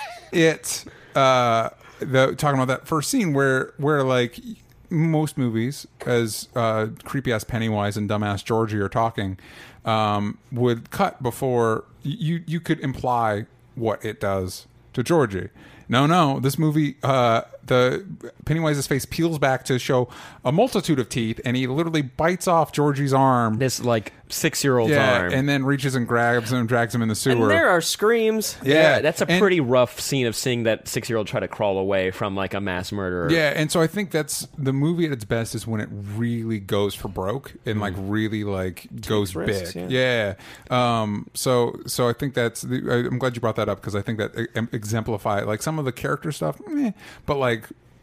it uh, the talking about that first scene where where like most movies, as uh, creepy ass Pennywise and dumbass Georgie are talking, um, would cut before you you could imply what it does to Georgie. No, no. This movie, uh, the Pennywise's face peels back to show a multitude of teeth, and he literally bites off Georgie's arm. This like six year old's Yeah, arm. and then reaches and grabs him and drags him in the sewer. And there are screams. yeah, that's a and- pretty rough scene of seeing that six year old try to crawl away from like a mass murderer. Yeah, and so I think that's the movie at its best is when it really goes for broke and like really like goes risks, big. yeah. Yeah. Um. So so I think that's. The, I- I'm glad you brought that up because I think that e- exemplify like some of the character stuff, meh, but like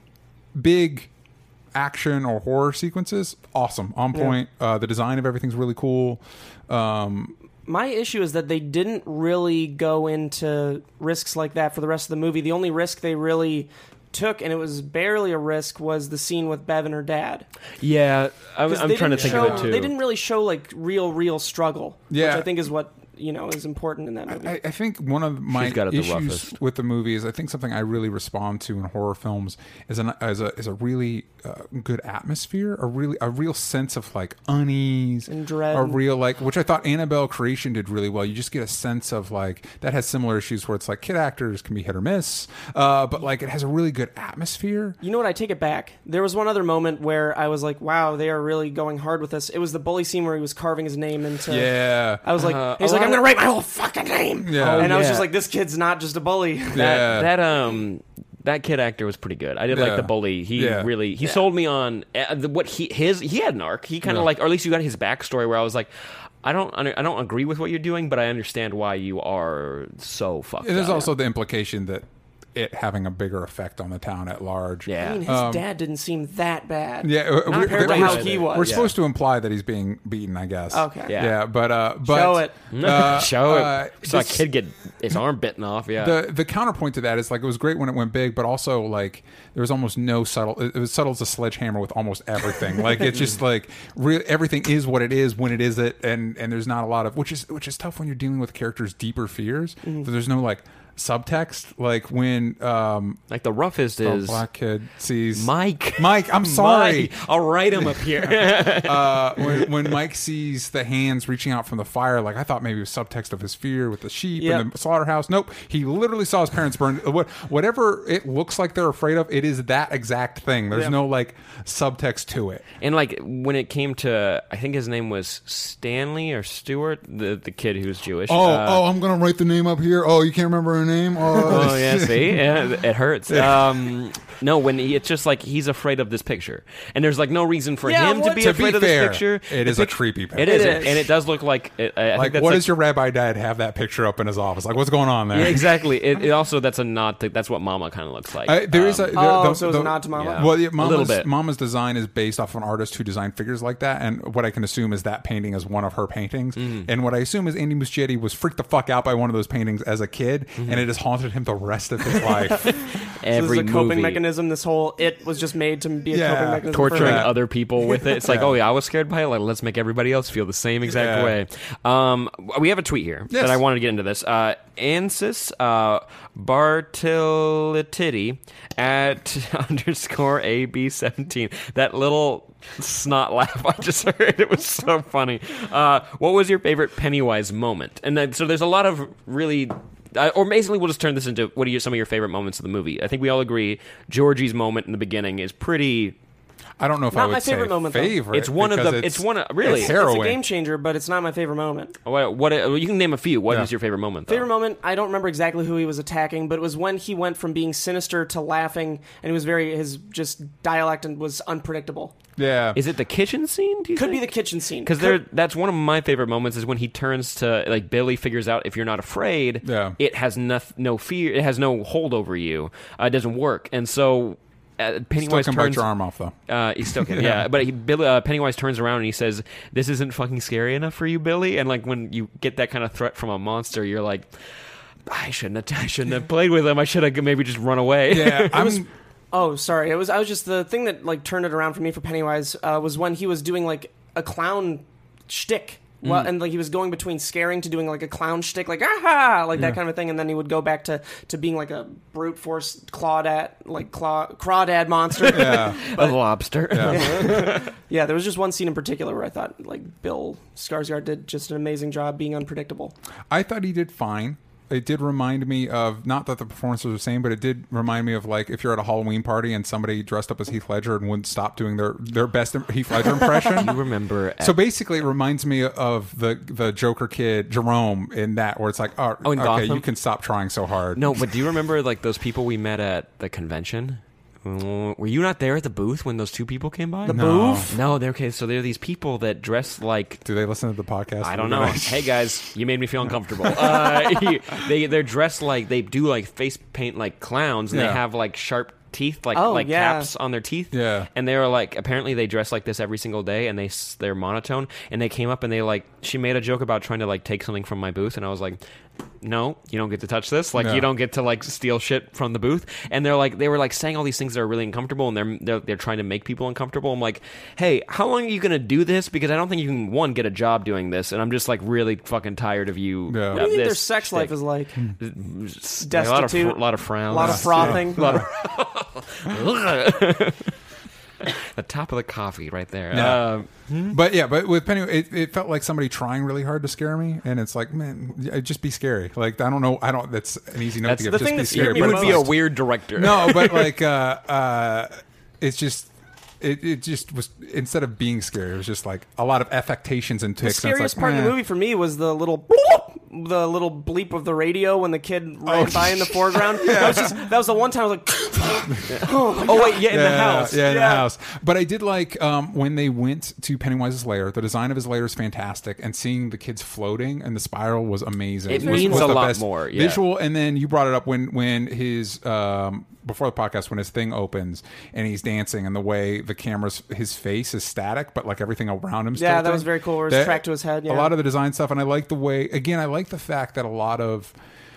big action or horror sequences, awesome, on point. Uh, the design of everything's really cool. Um, My issue is that they didn't really go into risks like that for the rest of the movie. The only risk they really took, and it was barely a risk, was the scene with Bev and her dad. yeah. I'm, 'Cause I'm they trying to didn't think show, of it too. They didn't really show like real, real struggle. Yeah. Which I think is what you know, is important in that movie. I, I think one of my She's got it the issues roughest. with the movie is I think something I really respond to in horror films is an is a is a really uh, good atmosphere, a really a real sense of like unease And dread. a real like which I thought Annabelle Creation did really well. You just get a sense of like that has similar issues where it's like kid actors can be hit or miss, uh, but like it has a really good atmosphere. You know what? I take it back. There was one other moment where I was like, wow, they are really going hard with this. It was the bully scene where he was carving his name into... Yeah. I was like, Uh, he was a like, I'm lot going to write my whole fucking name. Yeah. And I was yeah. just like, this kid's not just a bully. That, Yeah. that um that kid actor was pretty good. I did Yeah. like the bully. He Yeah. really he sold me on uh, the, what he his he had an arc. He kind of Yeah. like, or at least you got his backstory where I was like, I don't under- I don't agree with what you're doing, but I understand why you are so fucked And there's up. also the implication that it having a bigger effect on the town at large. Yeah. I mean, his Um, dad didn't seem that bad. Yeah, uh, we're, compared to we're- how he was. We're Yeah. supposed to imply that he's being beaten, I guess. Okay. Yeah. Yeah, but uh, but Show it. Uh, Show uh, it. Saw a this- kid get his arm bitten off. Yeah. The the counterpoint to that is like it was great when it went big, but also like there was almost no subtle. It was subtle as a sledgehammer with almost everything. Like it's just like re- everything is what it is when it is it, and and there's not a lot of which is which is tough when you're dealing with characters' deeper fears. So there's no like subtext like when um like the roughest the is black kid sees Mike. Mike, I'm sorry. Mike. I'll write him up here. uh, when, when Mike sees the hands reaching out from the fire, like I thought maybe it was subtext of his fear with the sheep Yep. and the slaughterhouse. Nope, he literally saw his parents burn. What, whatever it looks like they're afraid of, it is that exact thing. There's Yep. no like subtext to it. And like when it came to, I think his name was Stanley or Stewart, the the kid who's Jewish. Oh, Uh, oh, I'm gonna write the name up here. Oh, you can't remember her name. Oh, Oh yeah, see, yeah, it hurts. Um, no, when he, it's just like he's afraid of this picture, and there's like no reason for Yeah, him to what- be To afraid be of fair, this picture. it The is a pic- creepy picture. It is, It is. and it does look like. I, I think Like, that's what like, does your rabbi dad have that picture up in his office? Like, what's going on there? Yeah, exactly. It, it also that's a nod. To, that's what Mama kind of looks like. Uh, there is Um, a the, Oh, the- so it's the- a nod to Mama? Yeah. Well, yeah, A little Mama's, bit. Mama's design is based off of an artist who designed figures like that, and what I can assume is that painting is one of her paintings. Mm-hmm. And what I assume is Andy Muschietti was freaked the fuck out by one of those paintings as a kid, Mm-hmm. and it has haunted him the rest of his life. So every this is a coping movie. mechanism. This whole it was just made to be a Yeah. coping mechanism. for torturing her. that. other people with it. It's like, Yeah. oh yeah, I was scared by it. Like, let's make everybody else feel the same exact Yeah. way. Um, we have a tweet here Yes. that I wanted to get into this. Uh, Ansis uh, Bartilititi at underscore A B seventeen. That little snot laugh I just heard. It was so funny. Uh, what was your favorite Pennywise moment? And then, so there's a lot of really. Uh, or basically, we'll just turn this into what are your, some of your favorite moments of the movie? I think we all agree Georgie's moment in the beginning is pretty. I don't know if I Not would my favorite say moment, though. favorite. It's one of because the. It's, one of really. it's It's harrowing. a game changer, but it's not my favorite moment. What, what? You can name a few. What is Yeah. your favorite moment? Though? Favorite moment, I don't remember exactly who he was attacking, but it was when he went from being sinister to laughing, and he was very, his just dialect and was unpredictable. Yeah. Is it the kitchen scene? Do you Could be think? the kitchen scene. Because Could- there, that's one of my favorite moments is when he turns to like Billy figures out if you're not afraid, Yeah. it has no, no fear, it has no hold over you, uh, it doesn't work, and so uh, Still Pennywise can bite turns. your arm off though. Uh, he still can, yeah. But he, Billy, uh, Pennywise turns around and he says, "This isn't fucking scary enough for you, Billy." And like when you get that kind of threat from a monster, you're like, "I shouldn't have, I shouldn't have played with him. I should have maybe just run away." Yeah, I'm. was- Oh, sorry. It was. I was just the thing that like turned it around for me for Pennywise uh, was when he was doing like a clown shtick. Well, Mm. and like he was going between scaring to doing like a clown shtick, like aha, like that kind of thing, and then he would go back to, to being like a brute force clawdad, like claw crawdad monster. yeah. a lobster. Yeah, there was just one scene in particular where I thought like Bill Skarsgård did just an amazing job being unpredictable. I thought he did fine. It did remind me of, not that the performances were the same, but it did remind me of like if you're at a Halloween party and somebody dressed up as Heath Ledger and wouldn't stop doing their, their best Heath Ledger impression. You remember? So basically, it reminds me of the the Joker kid Jerome in that, where it's like, oh, Oh, in okay, Gotham? you can stop trying so hard. No, but do you remember like those people we met at the convention? Uh, Were you not there at the booth when those two people came by? The No. booth? No, they're okay. So they're these people that dress like Do they listen to the podcast? I don't know. Hey guys, you made me feel uncomfortable. Uh, they they're dressed like they do like face paint like clowns, and Yeah. they have like sharp teeth, like Oh, like yeah. caps on their teeth. Yeah. And they were like, apparently they dress like this every single day, and they s- they're monotone. And they came up and they like she made a joke about trying to like take something from my booth, and I was like, no, you don't get to touch this. Like No. you don't get to like steal shit from the booth. And they're like, they were like saying all these things that are really uncomfortable, and they're they're, they're trying to make people uncomfortable. I'm like, hey, how long are you gonna do this? Because I don't think you can one get a job doing this, and I'm just like really fucking tired of you. Yeah. uh, What do you think this their sex shtick. life is like? Like, a lot of fr- Destitute? a lot of frowns, A lot of frothing. A lot of the top of the coffee right there. Yeah. Uh, But yeah, but with Penny, it, it felt like somebody trying really hard to scare me, and it's like, man, yeah, just be scary. Like I don't know, I don't. That's an easy note That's to give. the Just thing be that scared scary. me you But would it's be a like- weird director. No, but like, uh, uh, it's just. It, it just was, instead of being scary, it was just like a lot of affectations and The ticks. and it's scariest like, part of eh. the movie for me was the little bloop, the little bleep of the radio when the kid ran Oh, by in the foreground. That was just that was the one time I was like, Oh wait, yeah, in the house. Yeah, in Yeah. the house. But I did like um, when they went to Pennywise's lair. The design of his lair is fantastic, and seeing the kids floating and the spiral was amazing. It was, means was a the lot best more, yeah. visual. And then you brought it up when when his um, before the podcast when his thing opens and he's dancing, and the way the camera's his face is static, but like everything around him. yeah, that was very cool. Where it's tracked to his head. Yeah. A lot of the design stuff, and I like the way. Again, I like the fact that a lot of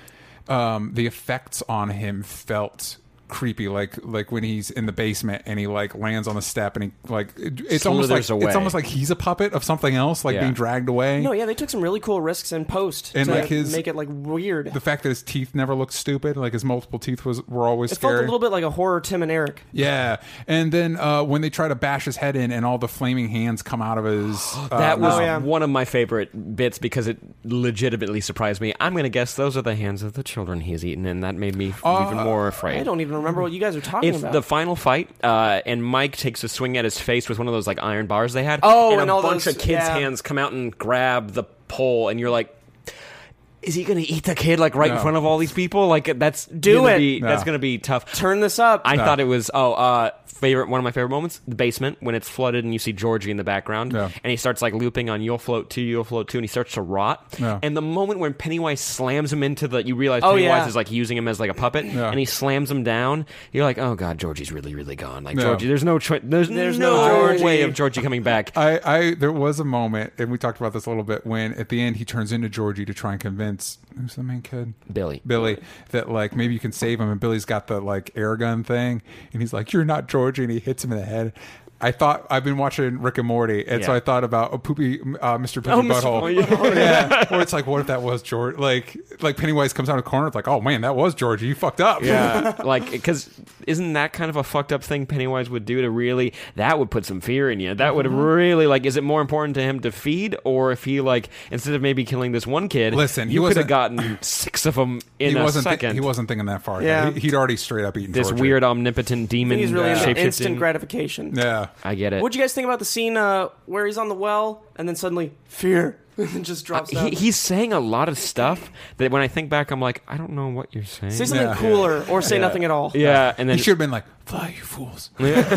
um, the effects on him felt creepy, like like when he's in the basement and he like lands on the step and he like it, it's almost like Slithers away. it's almost like he's a puppet of something else, like Yeah. being dragged away. No, yeah, they took some really cool risks in post And, to like, his- make it like weird. The fact that his teeth never looked stupid, like his multiple teeth was were always It scary. felt a little bit like a horror Tim and Eric. Yeah, and then uh, when they try to bash his head in and all the flaming hands come out of his uh, That was Oh, yeah. one of my favorite bits because it legitimately surprised me. I'm going to guess those are the hands of the children he's eaten, and that made me Uh, even more afraid. I don't even remember what you guys are talking It's about. the final fight, uh, and Mike takes a swing at his face with one of those like iron bars they had. Oh, and, and a all bunch those- of kids' yeah. hands come out and grab the pole, and you're like, is he going to eat the kid like right in No. front of all these people? Like that's Do gonna it. Be, No. That's going to be tough. Turn this up. I No. thought it was oh uh favorite one of my favorite moments, the basement when it's flooded and you see Georgie in the background Yeah. and he starts like looping on You'll Float Too, You'll Float Too, and he starts to rot. Yeah. And the moment when Pennywise slams him into the you realize Oh, Pennywise yeah. is like using him as like a puppet Yeah. and he slams him down, you're like, oh god, Georgie's really, really gone. Like Yeah. Georgie, there's no cho- there's, There's no, no Georgie. way of Georgie coming back. I, I there was a moment, and we talked about this a little bit, when at the end he turns into Georgie to try and convince who's the main kid, Billy. Billy, that like maybe you can save him, and Billy's got the like air gun thing, and he's like, "You're not Georgie," and he hits him in the head. I thought I've been watching Rick and Morty, and so Yeah. I thought about oh, Poopy, uh, Mister Poopy Oh, Mister Butthole. Oh, yeah. yeah, where it's like, what if that was George? Like, like Pennywise comes out of the corner, it's like, oh man, that was Georgie. You fucked up. Yeah, like because isn't that kind of a fucked up thing Pennywise would do to really? That would put some fear in you. That would really like. Is it more important to him to feed, or if he like instead of maybe killing this one kid, Listen, he you could have wasn't- gotten six of them in he a wasn't. thi- second. he wasn't thinking that far. Yeah. He, he'd already straight up eaten this Georgie. weird omnipotent I demon think he's really Yeah. into shapeshifting. instant gratification. Yeah. I get it. What'd you guys think about the scene uh, where he's on the well and then suddenly fear and just drops down? he, he's saying a lot of stuff that when I think back, I'm like, I don't know what you're saying. Say something Yeah. cooler or say Yeah. nothing at all. Yeah, and then He should have been like, "Fly, you fools."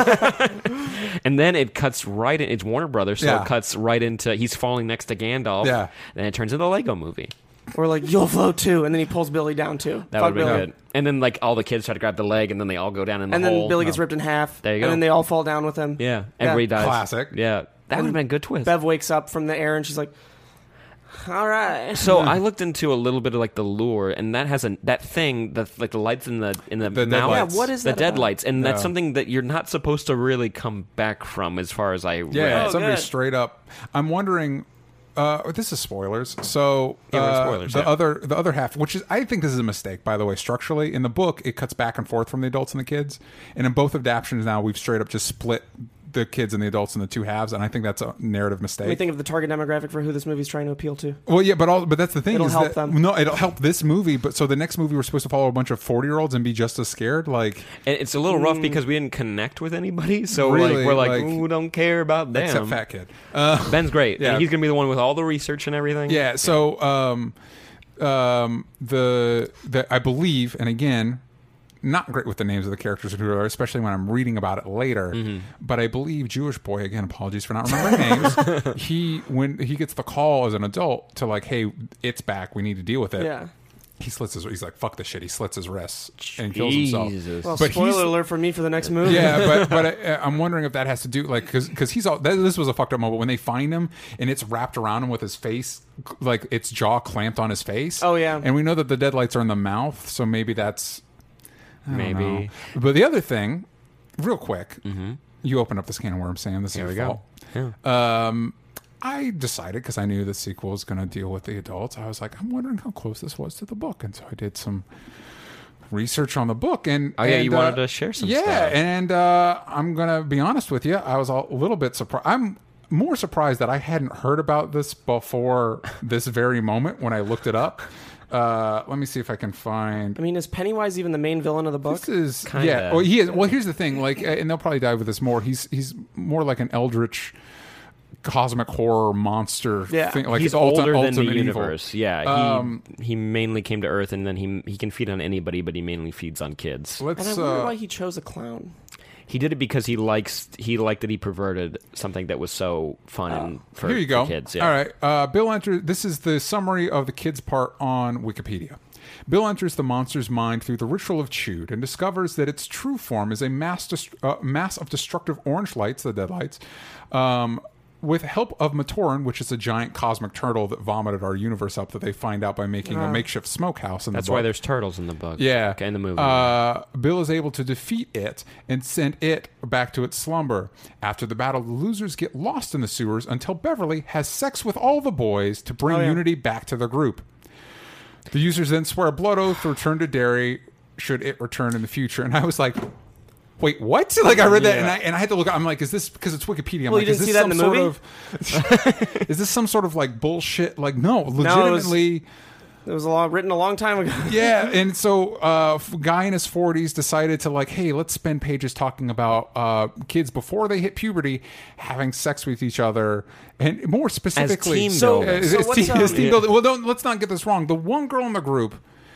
and then it cuts right in. It's Warner Brothers, so Yeah. it cuts right into he's falling next to Gandalf. Yeah. Then it turns into a Lego movie. Or like, you'll float too. And then he pulls Billy down too. That Fuck would have been Billy. good. And then like all the kids try to grab the leg, and then they all go down in the And then hole. Billy gets ripped in half. There you And go. then they all fall down with him. Yeah, everybody dies. Classic. Yeah, that would have been a good twist. Bev wakes up from the air and she's like, all right. So I looked into a little bit of like the lure, and that has a that thing that like the lights in the in the, The mouth. deadlights. Yeah, what is the that about? deadlights? And that's Yeah. something that you're not supposed to really come back from, as far as I read. Yeah, Oh, somebody good. straight up. I'm wondering. Uh, this is spoilers. So Yeah, we're uh, spoilers, the yeah. other the other half, which is I think this is a mistake, by the way. Structurally, in the book, it cuts back and forth from the adults and the kids, and in both adaptations now, we've straight up just split the kids and the adults in the two halves, and I think that's a narrative mistake. Let me think of the target demographic for who this movie's trying to appeal to. Well, yeah, but all but that's the thing. It'll is help that, them. No, it'll help this movie. But so the next movie, we're supposed to follow a bunch of forty year olds and be just as scared. Like, And it's a little rough because we didn't connect with anybody, so Really, like we're like, like- ooh, don't care about them. except fat kid. Uh, Ben's great. Yeah. And he's gonna be the one with all the research and everything. yeah. So um, um, the the I believe, and again, not great with the names of the characters, who are, especially when I'm reading about it later. Mm-hmm. But I believe Jewish boy, again, apologies for not remembering names. He when he gets the call as an adult to like, hey, it's back. We need to deal with it. Yeah. he slits his. He's like, "Fuck this shit." He slits his wrists and kills himself. Jesus. Well, But he's- spoiler alert for me for the next movie. Yeah, but but I, I'm wondering if that has to do like because because he's all that, this was a fucked up moment when they find him and it's wrapped around him with his face like its jaw clamped on his face. Oh, yeah. and we know that the deadlights are in the mouth, so maybe that's I don't Maybe. know. But the other thing, real quick, you open up this can of worms, Sam. This is Here your we go. fault. Yeah. Um, I decided because I knew the sequel was going to deal with the adults. I was like, I'm wondering how close this was to the book, and so I did some research on the book. And Oh, yeah, and, you uh, wanted to share some yeah, stuff. and uh, I'm gonna be honest with you. I was a little bit surprised. I'm more surprised that I hadn't heard about this before this very moment when I looked it up. Uh, let me see if I can find. I mean, is Pennywise even the main villain of the book? This is Kinda. yeah. Well, he is. Well, here's the thing. Like, uh, and they'll probably dive with this more. He's he's more like an eldritch, cosmic horror monster. Yeah. thing. Like He's ulti- older than ultimate the evil. universe. Yeah, he Um, he mainly came to Earth, and then he he can feed on anybody, but he mainly feeds on kids. And I Let's. wonder Uh, why he chose a clown. He did it because he likes he liked that he perverted something that was so fun and for, here you for go. kids. Yeah. All right. Uh, Bill enters. This is the summary of the kids' part on Wikipedia. Bill enters the monster's mind through the ritual of Chewed and discovers that its true form is a mass, dest- uh, mass of destructive orange lights, the deadlights, um, with help of Matoran, which is a giant cosmic turtle that vomited our universe up that they find out by making a makeshift smokehouse in That's the book. why there's turtles in the book. Yeah. Okay, in the movie. Uh, Bill is able to defeat it and send it back to its slumber. After the battle, the losers get lost in the sewers until Beverly has sex with all the boys to bring Oh, yeah. unity back to the group. The users then swear a blood oath to return to Derry should it return in the future. And I was like, wait, what? Like I read that and I and I had to look. I'm like, is this because it's Wikipedia? I'm Well, like, you is didn't this see that some in the sort movie? of? Is this some sort of like bullshit? Like no, it was- legitimately. It was a long, written a long time ago. Yeah, and so uh, a guy in his forties decided to like, hey, let's spend pages talking about uh, kids before they hit puberty having sex with each other, and more specifically, team so, building. uh, So as what's, team, as um, team Yeah. building. Well, don't let's not get this wrong. The one girl in the group,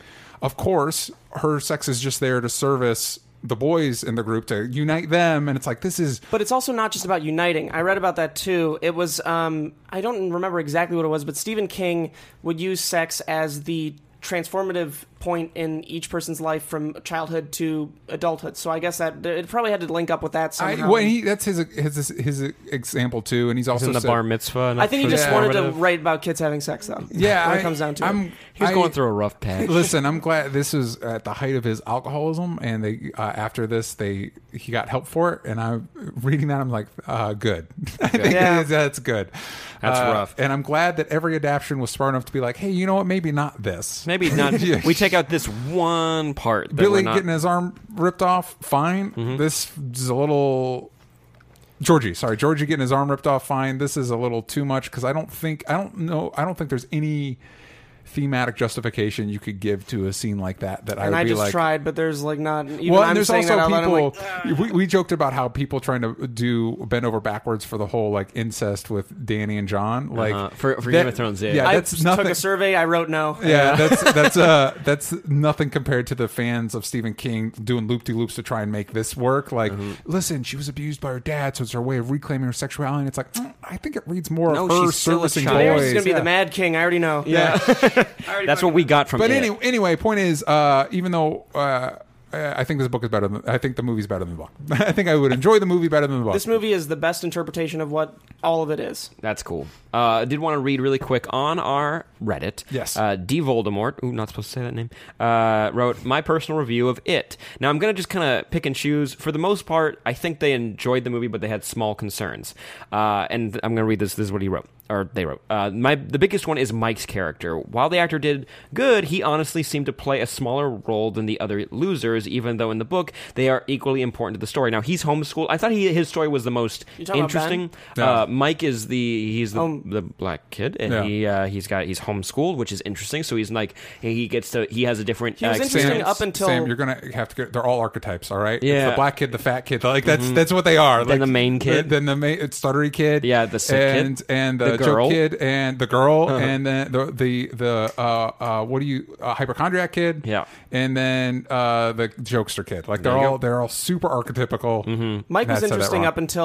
of course, her sex is just there to service the boys in the group to unite them, and it's like this is But it's also not just about uniting. I read about that too. It was, um, I don't remember exactly what it was, but Stephen King would use sex as the transformative point in each person's life from childhood to adulthood. So I guess that it probably had to link up with that I, somehow. well, he, that's his, his his example too, and he's also in the said- bar mitzvah. I think he just Yeah. wanted to Formative. write about kids having sex, though. Yeah, when I, it comes down to I'm, it. He was I- going through a rough patch. Listen, I'm glad this was at the height of his alcoholism, and they uh, after this they he got help for it. And I'm reading that, I'm like, uh, good. I think Yeah. that's, that's good. That's Uh, rough. And I'm glad that every adaptation was smart enough to be like, hey, you know what? Maybe not this. Maybe not. Yeah. We take out this one part. That Billy we're not, getting his arm ripped off, fine. Mm-hmm. This is a little. Georgie, sorry, Georgie getting his arm ripped off, fine. This is a little too much because I don't think I don't know I don't think there's any thematic justification you could give to a scene like that that I And would I be just like. tried, but there's like not even Well, I'm and there's saying also that out loud, I'm people. like, we, we joked about how people trying to do bend over backwards for the whole like incest with Danny and John, like Uh-huh. For- for that- Game of Thrones, yeah. yeah, I that's took nothing. a survey, I wrote no. Yeah, that's that's uh that's nothing compared to the fans of Stephen King doing loop de loops to try and make this work. Like, Mm-hmm. listen, she was abused by her dad, so it's her way of reclaiming her sexuality. And it's like, mm, I think it reads more No, of her she's still a servicing child. Daenerys boys. is going to be Yeah. the Mad King, I already know. Yeah. That's what we got from But it. anyway, anyway, point is, uh, even though uh, I think this book is better than I think the movie's better than the book. I think I would enjoy the movie better than the book. This movie is the best interpretation of what all of it is. That's cool. Uh, I did want to read really quick on our Reddit. Yes. Uh, D. Voldemort, ooh, not supposed to say that name, uh, wrote my personal review of It. Now, I'm going to just kind of pick and choose. For the most part, I think they enjoyed the movie, but they had small concerns. Uh, and I'm going to read this. This is what he wrote. Or they wrote. Uh, my The biggest one is Mike's character. While the actor did good, he honestly seemed to play a smaller role than the other losers, even though in the book they are equally important to the story. Now, he's homeschooled. I thought he, his story was the most You talking about interesting. Ben? Yeah. Uh, Mike is the he's the, Um, the black kid, and Yeah. he uh, he's got he's homeschooled, which is interesting. So he's like he gets to he has a different. He was uh, interesting experience. up until- Sam, you're gonna have to get. They're all archetypes, all right. It's Yeah. the black kid, the fat kid. Like that's that's what they are. Then Like, the main kid. Then the main it's stuttery kid. Yeah, the sick kid. and and the, The girl. joke kid and the girl and then the the the uh, uh, what do you uh, hypochondriac kid. Yeah. and then uh, the jokester kid. Like they're There you all go. they're all super archetypical. Mike And I was said that interesting wrong. up until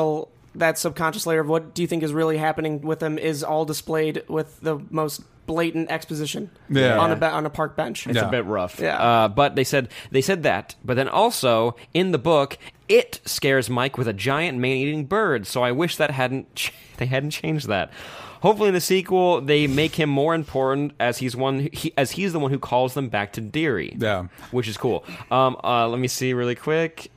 that subconscious layer of what do you think is really happening with them is all displayed with the most blatant exposition Yeah. on a be- on a park bench. It's Yeah. a bit rough. Yeah. Uh, but they said they said that. But then also in the book, it scares Mike with a giant man-eating bird. So I wish that hadn't ch- they hadn't changed that. Hopefully in the sequel they make him more important as he's one he, as he's the one who calls them back to Deary. Yeah. Which is cool. Um, uh, let me see really quick.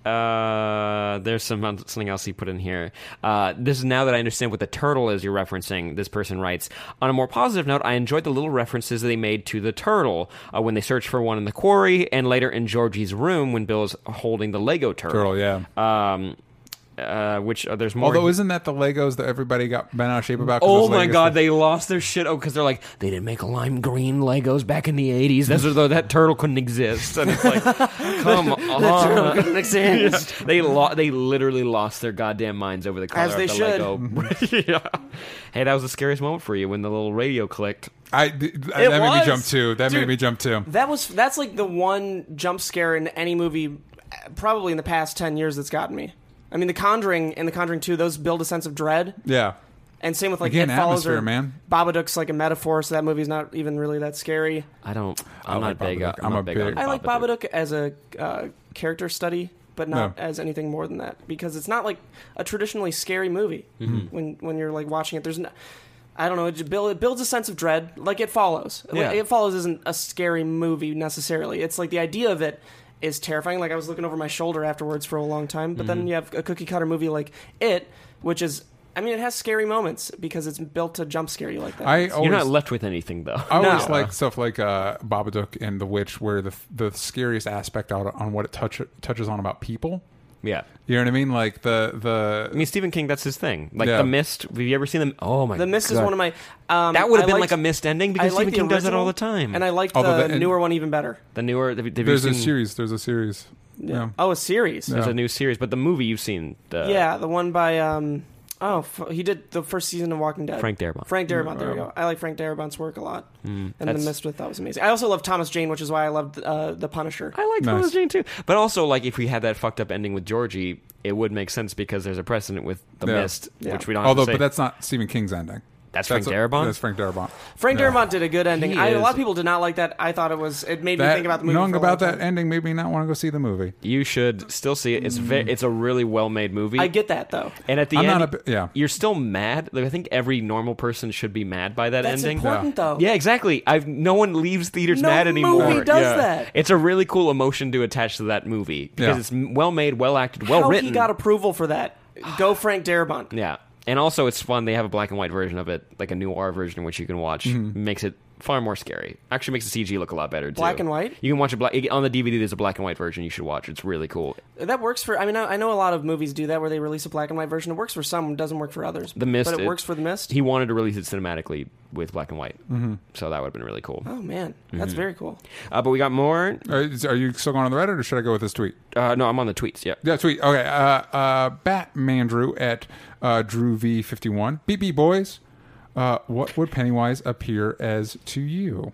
Uh, there's some something else he put in here. Uh, this is now that I understand what the turtle is you're referencing. This person writes, on a more positive note, I enjoyed the little references that they made to the turtle uh, when they searched for one in the quarry, and later in Georgie's room when Bill is holding the Lego turtle. Turtle, yeah. Um, uh, which uh, there's more. Although, isn't that the Legos that everybody got bent out of shape about? 'cause Oh those my Legos god, were- they lost their shit. Oh, because they're like, they didn't make lime green Legos back in the eighties. That's as though that turtle couldn't exist. And it's like, come on. couldn't exist. they lo- they literally lost their goddamn minds over the color As they of the should. Lego. Yeah. Hey, that was the scariest moment for you when the little radio clicked. I, th- that made was. me jump too. That made Dude. me jump too. That was that's like the one jump scare in any movie, probably in the past ten years that's gotten me. I mean, The Conjuring and The Conjuring two, those build a sense of dread, Yeah. and same with like Again, It Follows atmosphere, or man. Babadook's like a metaphor, so that movie's not even really that scary. I don't. I I'm like not big. Babadook. I'm, I'm not a big. big- on I like Babadook as a uh, character study, but not No. as anything more than that, because it's not like a traditionally scary movie. Mm-hmm. When when you're like watching it, there's no, I don't know, it, build, it builds a sense of dread, like It Follows. Yeah. It Follows isn't a scary movie necessarily. It's like the idea of it is terrifying. Like I was looking over my shoulder afterwards for a long time, but Mm-hmm. then you have a cookie cutter movie like It, which is, I mean, it has scary moments because it's built to jump scare you like that. I always, You're not left with anything though. I always No. like stuff like uh, Babadook and The Witch, where the the scariest aspect out on what it touch, touches on about people. Yeah. You know what I mean? Like the the I mean, Stephen King, that's his thing. Like Yeah. The Mist. Have you ever seen them? Oh my! The Mist God. is one of my. Um, That would have I been liked- like a Mist ending I because like Stephen the King does that all original, the time. and I like Although the the- and- newer one even better. the newer. Have, have you there's a seen, series. There's a series. Yeah. Oh, a series. There's Yeah. a new series, but the movie you've seen. The, Yeah, the one by um oh f- he did the first season of Walking Dead. Frank Darabont. Frank Darabont. There we go. I like Frank Darabont's work a lot. Mm, And The that's- Mist with that was amazing. I also love Thomas Jane, which is why I loved uh, The Punisher. I like Nice. Thomas Jane too. But also, like, if we had that fucked up ending with Georgie, it would make sense because there's a precedent with The Yeah. Mist, Yeah. which we don't. Although, have to say. but that's not Stephen King's ending. That's Frank a- Darabont? That's Frank Darabont. Frank Yeah. Darabont did a good ending. He I, a lot is- of people did not like that. I thought it was. It made me That, think about the movie. knowing for a about long that time. ending made me not want to go see the movie. You should still see it. It's ve- it's a really well made movie. I get that though. and at the I'm end, not a bi- yeah. you're still mad. Like, I think every normal person should be mad by that That's ending. important though. Yeah, exactly. I've no one leaves theaters No mad anymore. movie does Yeah. that. It's a really cool emotion to attach to that movie because Yeah. it's m- well made, well acted, well How written. he got approval for that? Go Frank Darabont. Yeah. And also, it's fun. They have a black and white version of it, like a noir version, which you can watch. Mm-hmm. Makes it far more scary. Actually, makes the C G look a lot better too. Black and white? You can watch a black on the D V D. There's a black and white version you should watch. It's really cool. That works for. I mean, I, I know a lot of movies do that where they release a black and white version. It works for some, it doesn't work for others. The Mist, but it, it- works for The Mist. He wanted to release it cinematically with black and white, mm-hmm. so that would have been really cool. Oh man, that's Mm-hmm. very cool. Uh, but we got more. Are, is- are you still going on the Reddit, or should I go with this tweet? Uh, no, I'm on the tweets. Yeah. Yeah, tweet. Okay. Uh, uh, Batmandrew at uh, Drew V fifty-one. B B boys, uh, what would Pennywise appear as to you?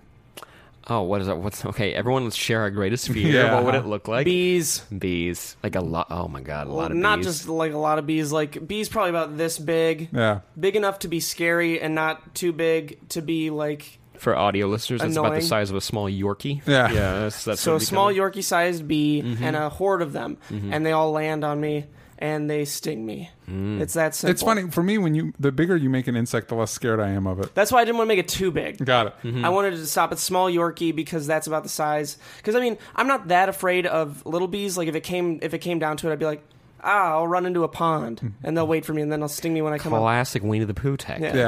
Oh, what is that? What's okay? Everyone, let's share our greatest fear. Yeah. What would it look like? Bees. Bees. Like a lot. Oh my god, a lot of Not bees. just like a lot of bees. Like bees, probably about this big, Yeah. big enough to be scary and not too big to be like. For audio listeners, it's about the Annoying. size of a small Yorkie. Yeah. Yeah. That's, that's So what a it'd be small kind of- Yorkie-sized bee Mm-hmm. and a horde of them, and they all land on me and they sting me. Mm. It's that simple. It's funny for me when you the bigger you make an insect, the less scared I am of it. That's why I didn't want to make it too big. Got it. Mm-hmm. I wanted to stop at small Yorkie because that's about the size. Because I mean, I'm not that afraid of little bees. Like if it came if it came down to it, I'd be like, ah, I'll run into a pond and they'll wait for me and then they'll sting me when I come up. Classic Winnie the Pooh tech. Yeah.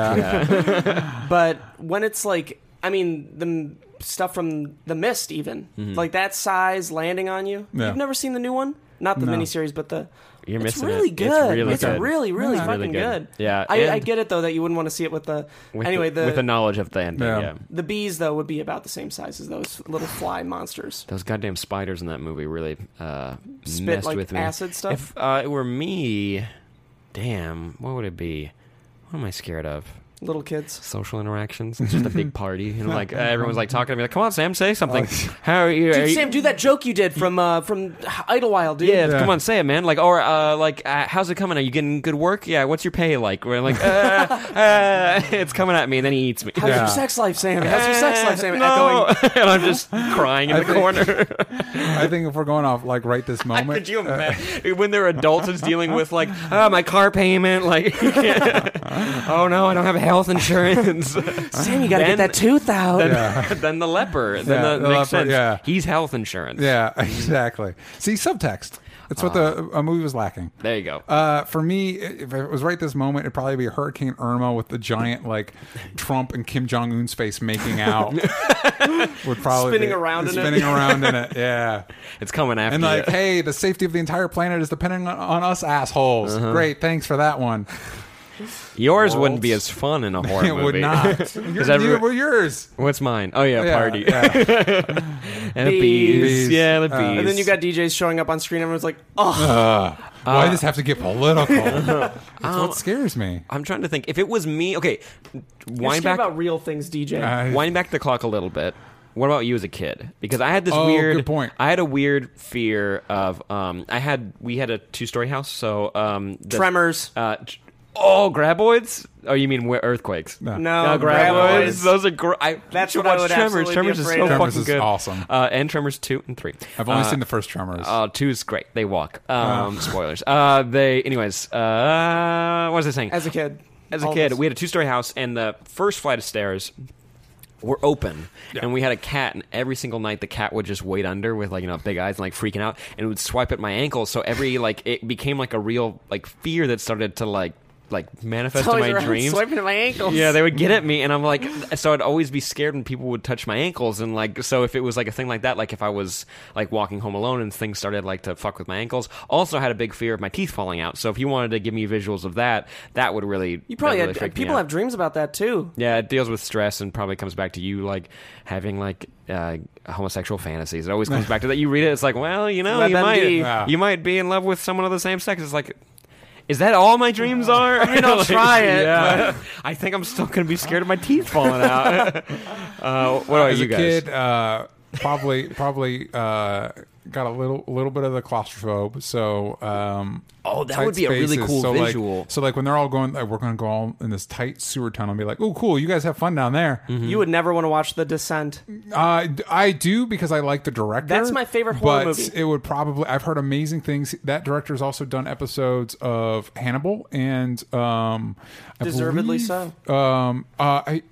Yeah. But when it's like, I mean, the m- stuff from The Mist, even like that size landing on you. Yeah. You've never seen the new one, not the No. miniseries, but the. You're it's missing really it. good. It's really It's good. really, really Yeah. fucking Really good. good. Yeah, I, I and- get it though that you wouldn't want to see it with the. With anyway, the, the with the knowledge of the ending. Yeah. Yeah. the bees though would be about the same size as those little fly monsters. Those goddamn spiders in that movie really uh, Spit messed like with me. acid stuff. If uh, it were me, damn, what would it be? What am I scared of? Little kids. Social interactions. It's just a big party. You know, like uh, everyone's like talking to me, like, "Come on, Sam, say something." How are you? Are Dude, you- Sam, do that joke you did from uh, from Idlewild, dude. Yeah, Yeah. come on, say it, man. Like, or uh, like, uh, how's it coming? Are you getting good work? Yeah, what's your pay like? We're like, uh, uh, it's coming at me, and then he eats me. How's Yeah. your sex life, Sam? How's your sex life, Sam? No. Echoing. And I'm just crying in I the think- corner. I think if we're going off like right this moment, Could you imagine when they're adults it's dealing with like, oh, my car payment, like, oh no, I don't have health insurance. Sam, you gotta Then- get that tooth out. Then, then the leper. Then Yeah, the, the makes leper, sense. yeah. He's health insurance. yeah, exactly. See, subtext. That's what the a movie was lacking. There you go. Uh, for me, if it was right this moment, it'd probably be Hurricane Irma with the giant like Trump and Kim Jong Un's face making out. Would probably Spinning be, around in it. spinning around in it. Yeah, It's coming after and like, you. hey, the safety of the entire planet is depending on, on us assholes. Uh-huh. Great, thanks for that one. Yours wouldn't be as fun in a horror It movie. would not. Your, every- you, well, yours. What's mine? Oh yeah, Yeah, party. yeah. And the Bees. bees. Yeah, the bees. Uh, And then you got D Js showing up on screen. Everyone's like, oh, Uh, why does this have to get political? That's what scares me. I'm trying to think. If it was me, okay, you're wind scared back, about real things, D J. Uh, wind back the clock a little bit. What about you as a kid? Because I had this Oh, weird. good point. I had a weird fear of. Um, I had. We had a two-story house, so um, the, Tremors. Uh, tr- oh, graboids. Oh, you mean where earthquakes? No. No, graboids. graboids. Those are great. I That's should what I watch would Tremors. absolutely be Tremors is afraid so of. Tremors fucking is good. awesome. Uh, and Tremors two and three. I've only Uh, seen the first Tremors. Uh, two is great. They walk. Um, Spoilers. Uh, they. Anyways. Uh, what was I saying? As a kid. As a All of kid, us. we had a two-story house, and the first flight of stairs were open, Yeah. and we had a cat, and every single night the cat would just wait under with like you know big eyes and like freaking out, and it would swipe at my ankles. So every like it became like a real like fear that started to like like manifest in Toys my around dreams. swiping at my ankles. Yeah, they would get at me, and I'm like, so I'd always be scared when people would touch my ankles, and like, so if it was like a thing like that, like if I was like walking home alone and things started like to fuck with my ankles, also had a big fear of my teeth falling out. So if you wanted to give me visuals of that, that would really You probably that really had, freak me people out. have dreams about that too. Yeah, it deals with stress and probably comes back to you like having like uh, homosexual fantasies. It always comes back to that. You read it, it's like, well, you know, you might WebMD. Yeah. you might be in love with someone of the same sex. It's like. Is that all my dreams are? I mean, I'll try it, Yeah, I think I'm still going to be scared of my teeth falling out. uh, what about As you a guys? kid, uh, probably probably uh, got a little little bit of the claustrophobe. So um, Oh, that tight would be a really spaces. cool so visual. Like, so like when they're all going, like, we're going to go all in this tight sewer tunnel and be like, "Oh, cool! You guys have fun down there." Mm-hmm. You would never want to watch The Descent. Uh, I do because I like the director. That's my favorite horror but movie. It would probably. I've heard amazing things. That director's also done episodes of Hannibal and um, I Deservedly believe, so. Um, uh, I.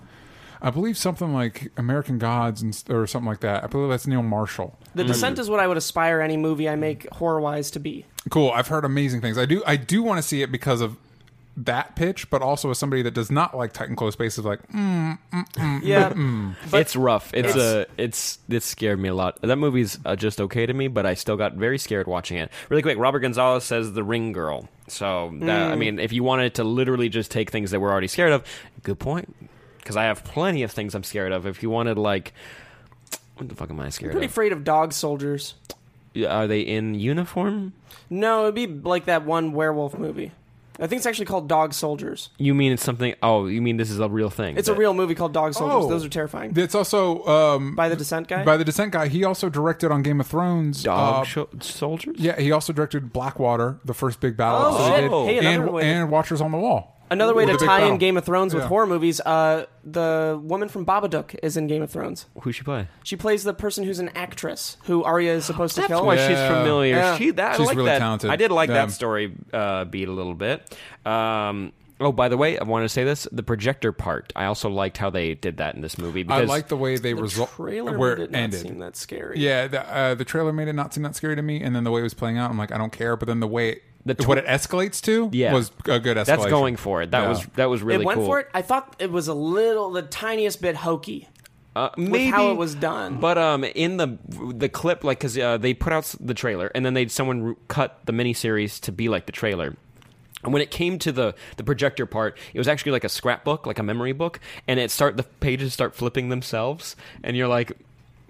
I believe something like American Gods and, or something like that. I believe that's Neil Marshall. The Descent is what I would aspire any movie I make horror wise to be. Cool. I've heard amazing things. I do. I do want to see it because of that pitch, but also as somebody that does not like tight and close spaces, like mm, mm, mm, Yeah, mm. but it's rough. It's it's- a. It's it scared me a lot. That movie's uh, just okay to me, but I still got very scared watching it. Really quick, Robert Gonzalez says The Ring Girl. So that, I mean, if you wanted to literally just take things that we're already scared of, good point. Because I have plenty of things I'm scared of. If you wanted like, what the fuck am I scared pretty of? afraid of dog soldiers. Are they in uniform? No, it'd be like that one werewolf movie. I think it's actually called Dog Soldiers. You mean it's something? Oh, you mean this is a real thing? It's a That- real movie called Dog Soldiers. Oh. Those are terrifying. It's also um, By the Descent guy? by the Descent guy. He also directed on Game of Thrones. dog uh, sho- soldiers. Yeah, he also directed Blackwater, the first big battle. Oh, episode he shit. did, Hey, another and, way to- and Watchers on the Wall. Another way With to the big tie in battle. Game of Thrones with Yeah. horror movies, uh, the woman from Babadook is in Game of Thrones. Who's she play? She plays the person who's an actress who Arya is supposed to That's kill. why Yeah. she's familiar. Yeah. She that I She's like really that. talented. I did like Yeah. that story uh, beat a little bit. Um, oh, by the way, I wanted to say this: the projector part. I also liked how they did that in this movie. I Because like the way they The result trailer where made it it not ended. seem that scary. Yeah, the, uh, the trailer made it not seem that scary to me, and then the way it was playing out, I'm like, I don't care. But then the way The tw- what it escalates to Yeah. was a good escalation. that's going for it. That Yeah. was that was really it went cool. for it. I thought it was a little, the tiniest bit hokey Uh, with maybe how it was done. But um, in the the clip, like, because uh, they put out s- the trailer, and then they someone re- cut the miniseries to be like the trailer. And when it came to the the projector part, it was actually like a scrapbook, like a memory book, and it start the pages start flipping themselves, and you're like,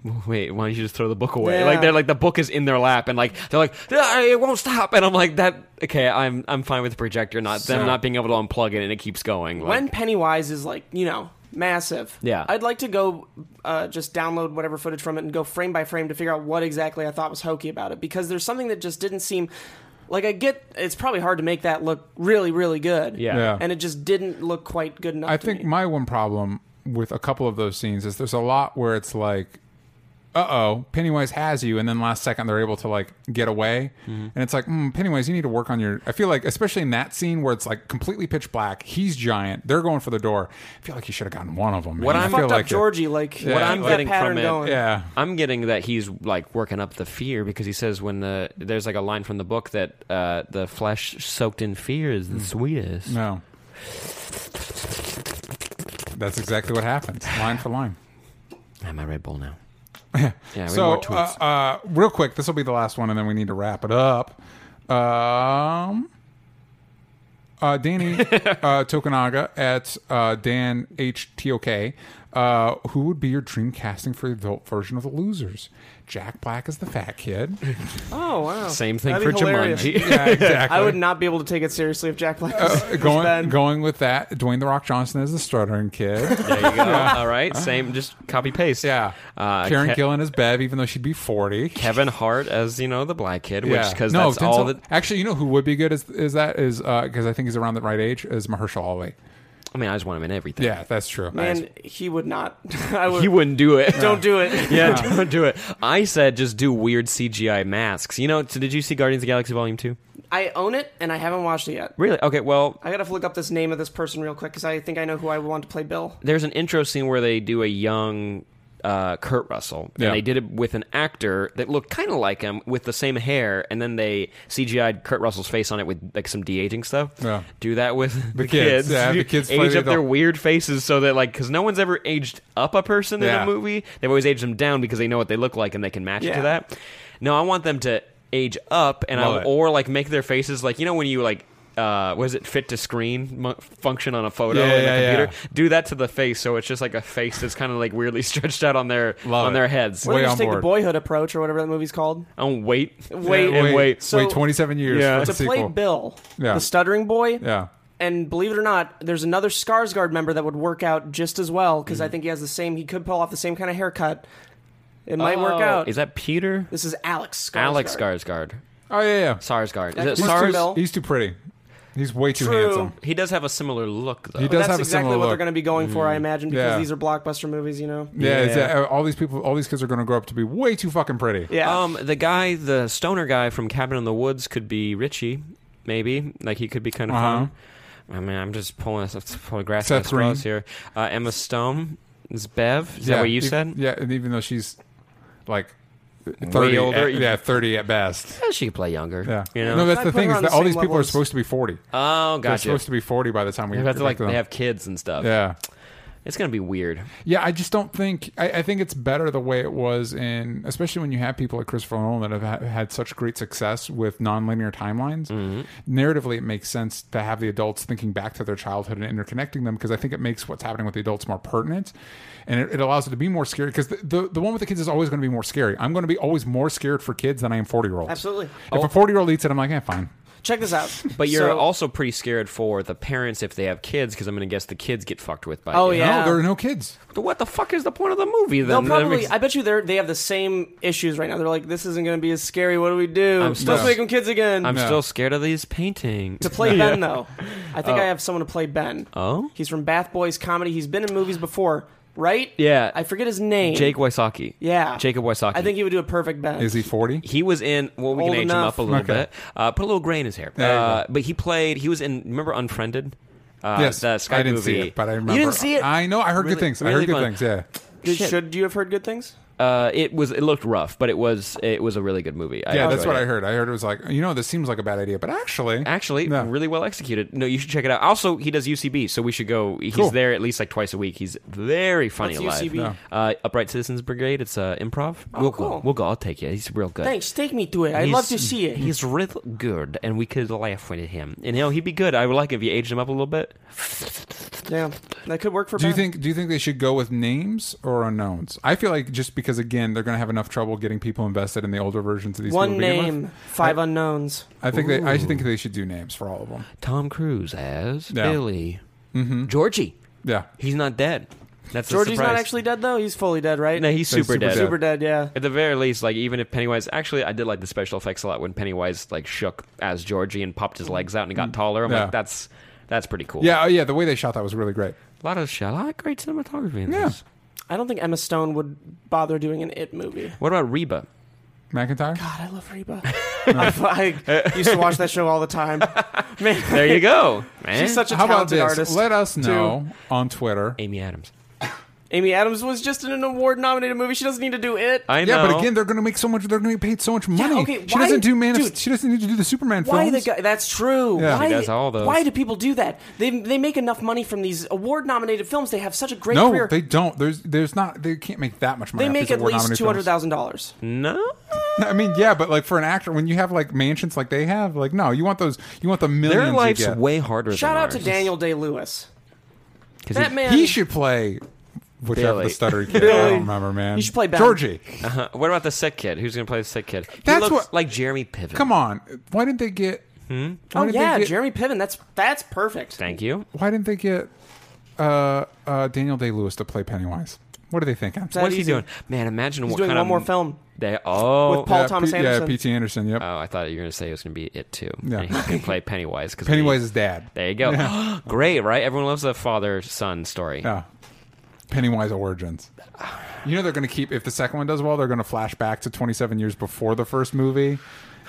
wait, why don't you just throw the book away? Yeah. Like they're like the book is in their lap, and like they're like, ah, it won't stop, and I'm like that. Okay, I'm I'm fine with the projector, not So- them not being able to unplug it, and it keeps going. Like, When Pennywise is like, you know, massive. Yeah. I'd like to go uh, just download whatever footage from it and go frame by frame to figure out what exactly I thought was hokey about it, because there's something that just didn't seem like I get. It's probably hard to make that look really, really good. Yeah. Yeah. And it just didn't look quite good enough. I to think me. my one problem with a couple of those scenes is there's a lot where it's like, uh-oh, Pennywise has you, and then last second they're able to like get away, Mm-hmm. and it's like, mm, Pennywise, you need to work on your. I feel like, especially in that scene where it's like completely pitch black, he's giant, they're going for the door. I feel like you should have gotten one of them. What man. I'm- I feel fucked up like it- Georgie. Like Yeah. what Yeah, I'm like- getting that pattern from it, going. yeah, I'm getting that he's like working up the fear because he says when the there's like a line from the book that uh, the flesh soaked in fear is the sweetest. no, that's exactly what happens, line for line. I have my Red Bull now. Yeah, we have So, more uh, tweets. uh, real quick, this will be the last one, and then we need to wrap it up. Um, uh, Danny uh, Tokunaga at uh, Dan H T O K. Uh, who would be your dream casting for the adult version of The Losers? Jack Black as the fat kid. Oh wow. Same thing That'd for be hilarious. Jumanji. Yeah, exactly. I would not be able to take it seriously if Jack Black was, Uh, was going Ben. going with that. Dwayne the Rock Johnson as the stuttering kid. There you go. All right, same, just copy paste. Yeah. Uh, Karen Ke- Gillan as Bev, even though she'd be forty. Kevin Hart as you know the black kid, which Yeah. because no, that's all Denzel- that. Actually, you know who would be good as is that is because I think he's around the right age is Mahershala Ali. I mean, I just want him in everything. Yeah, that's true. Man, he would not. I would. He wouldn't do it. Don't do it. Yeah, don't do it. I said just do weird C G I masks. You know, so did you see Guardians of the Galaxy Volume two? I own it, and I haven't watched it yet. Really? Okay, well, I gotta look up this name of this person real quick because I think I know who I want to play Bill. there's an intro scene where they do a young uh, Kurt Russell, and Yeah. they did it with an actor that looked kind of like him with the same hair, and then they C G I'd Kurt Russell's face on it with like some de-aging stuff. Yeah. Do that with the, The kids, kids. yeah, the kids play age the up their adult- weird faces so that like because no one's ever aged up a person in Yeah. a movie. They've always aged them down because they know what they look like and they can match it Yeah. to that. No, I want them to age up and Love I, it. or like make their faces like you know when you like. Uh, was it fit to screen mo- function on a photo Yeah, in the yeah, computer? yeah. Do that to the face, so it's just like a face that's kind of like weirdly stretched out on their Love on it. their heads. Or Way they on just take board. the Boyhood approach or whatever that movie's called. Oh, wait, Wait, and wait. So- wait twenty-seven years Yeah. for To the play sequel. Bill, Yeah. the stuttering boy, Yeah. and believe it or not, there's another Skarsgård member that would work out just as well because I think he has the same. He could pull off the same kind of haircut. It might work Oh, out. Is that Peter? This is Alex Skarsgård. Alex Skarsgård. Oh yeah, yeah. Sarsgaard. Is That it could He's work Sars? too, Bill. too, he's too pretty. He's way too True. handsome. He does have a similar look, though. He But does that's have a exactly similar what they're look. going to be going for, I imagine, because Yeah. these are blockbuster movies, you know. Yeah, it's, Yeah. uh, all these people, all these kids are going to grow up to be way too fucking pretty. Yeah. Um, the guy, the stoner guy from Cabin in the Woods, could be Richie. Maybe like he could be kind of Uh-huh. fun. I mean, I'm just pulling pulling grass Seth out of straws Green. here. Uh, Emma Stone is Bev. Is yeah, that what you e- said? Yeah, and even though she's like thirty, older. at- yeah, thirty at best. Yeah, she could play younger. Yeah, you know. no, that's I the put thing her is on that the all same these people level are as- supposed to be forty. oh, They're gotcha. supposed to be forty by the time we They get have to like to them. they have kids and stuff. Yeah. It's gonna be weird. Yeah, I just don't think. I, I think it's better the way it was in, especially when you have people like Christopher Nolan that have ha- had such great success with nonlinear timelines. Mm-hmm. Narratively, it makes sense to have the adults thinking back to their childhood and interconnecting them because I think it makes what's happening with the adults more pertinent, and it, it allows it to be more scary. Because the, the the one with the kids is always going to be more scary. I'm going to be always more scared for kids than I am forty year olds. Absolutely. If a forty year old eats it, I'm like, eh, fine. Check this out. But you're So- also pretty scared for the parents if they have kids, because I'm going to guess the kids get fucked with by Oh, it. yeah. No, there are no kids. But what the fuck is the point of the movie then? They'll That probably. makes- I bet you they they have the same issues right now. They're like, this isn't going to be as scary. What do we do? I'm Let's still- make them kids again. I'm Yeah. still scared of these paintings. to play Ben though, I think I have someone to play Ben. Oh? He's from Bath Boys Comedy. He's been in movies before, right? Yeah. I forget his name. Jake Wysocki. Yeah. Jacob Wysocki. I think he would do a perfect Ben. Is he forty? He was in. Well, we Old can age enough. him up a little Okay. bit. Uh, put a little gray in his hair. There you Uh, go. but he played. He was in. Remember Unfriended? Uh, Yes, the Skype I didn't movie. see it, but I remember. You didn't see it? I know. I heard Really- good things. I really heard good fun. things. Yeah. Did- Shit. should you have heard good things? Uh, it was. It looked rough, but it was. It was a really good movie. I Yeah, that's enjoyed what it. I heard. I heard it was like, you know, this seems like a bad idea, but actually, Actually, No. really well executed. No, you should check it out. Also, he does U C B, so we should go. He's Cool. there at least like twice a week. He's very funny What's alive. U C B? Yeah. Uh, Upright Citizens Brigade. It's uh, improv. Oh, we'll cool. go. We'll go. I'll take you. He's real good. Thanks. Take me to it. I'd He's- love to see it. He's real good, and we could laugh with him. And you know, he'd be good. I would like if you aged him up a little bit. Yeah, that could work for do you Ben. think? Do you think they should go with names or unknowns? I feel like just because because again, they're going to have enough trouble getting people invested in the older versions of these. One people to begin name, with. five I, unknowns. I think they. I think they should do names for all of them. Tom Cruise as Yeah. Billy. Mm-hmm. Georgie. Yeah. He's not dead. That's a Georgie's surprise. not actually dead though. He's fully dead, right? No, he's He's super, super dead. dead. Super dead. Yeah. At the very least, like even if Pennywise, actually, I did like the special effects a lot when Pennywise like shook as Georgie and popped his legs out and he got taller. I'm Yeah. like, that's that's pretty cool. Yeah. Oh, yeah. The way they shot that was really great. a lot of shit. A lot of great cinematography in Yeah. this. I don't think Emma Stone would bother doing an It movie. What about Reba? McIntyre. God, I love Reba. I, I used to watch that show all the time. Man, There you go, man. she's such a How about talented this? artist. Let us know on Twitter. Amy Adams. Amy Adams was just in an award-nominated movie. She doesn't need to do it. I know. Yeah, but again, they're going to make so much. They're going to get paid so much money. okay, she why- doesn't do Man. Of, dude, she doesn't need to do the Superman Why the films. guy? That's true. Yeah. Why, She does all those. why do people do that? They they make enough money from these award-nominated films. They have such a great no, career. they don't. There's, there's not. They can't make that much money. They off make these at least award-nominated two hundred films. thousand dollars. no. I mean, yeah, but like for an actor, when you have like mansions like they have, like no, you want those. You want the millions. Their life's you get. way harder. Shout than out to ours. Daniel Day-Lewis. 'Cause That he- man. He should play. Whichever Billy. the stuttery kid. I Billy. don't remember, man. He should play Ben. Georgie. Uh-huh. What about the sick kid? Who's going to play the sick kid? He That's looks what- like Jeremy Piven. Come on. Why didn't they get? Hmm? Why Oh didn't yeah, they get, Jeremy Piven. That's that's perfect. Thank you. Why didn't they get uh, uh, Daniel Day Lewis to play Pennywise? What are they thinking? That What's he easy. doing? Man, imagine He's what doing kind one of more film. They oh With Paul yeah, Thomas P- Anderson. Yeah, P T Anderson. Yep. Oh, I thought you were going to say it was going to be it too. Yeah. And he can play Pennywise because Pennywise's dad. There you go. Great, right? Everyone loves the father-son story. Yeah. Pennywise origins. You know they're going to keep, if the second one does well, they're going to flash back to twenty-seven years before the first movie.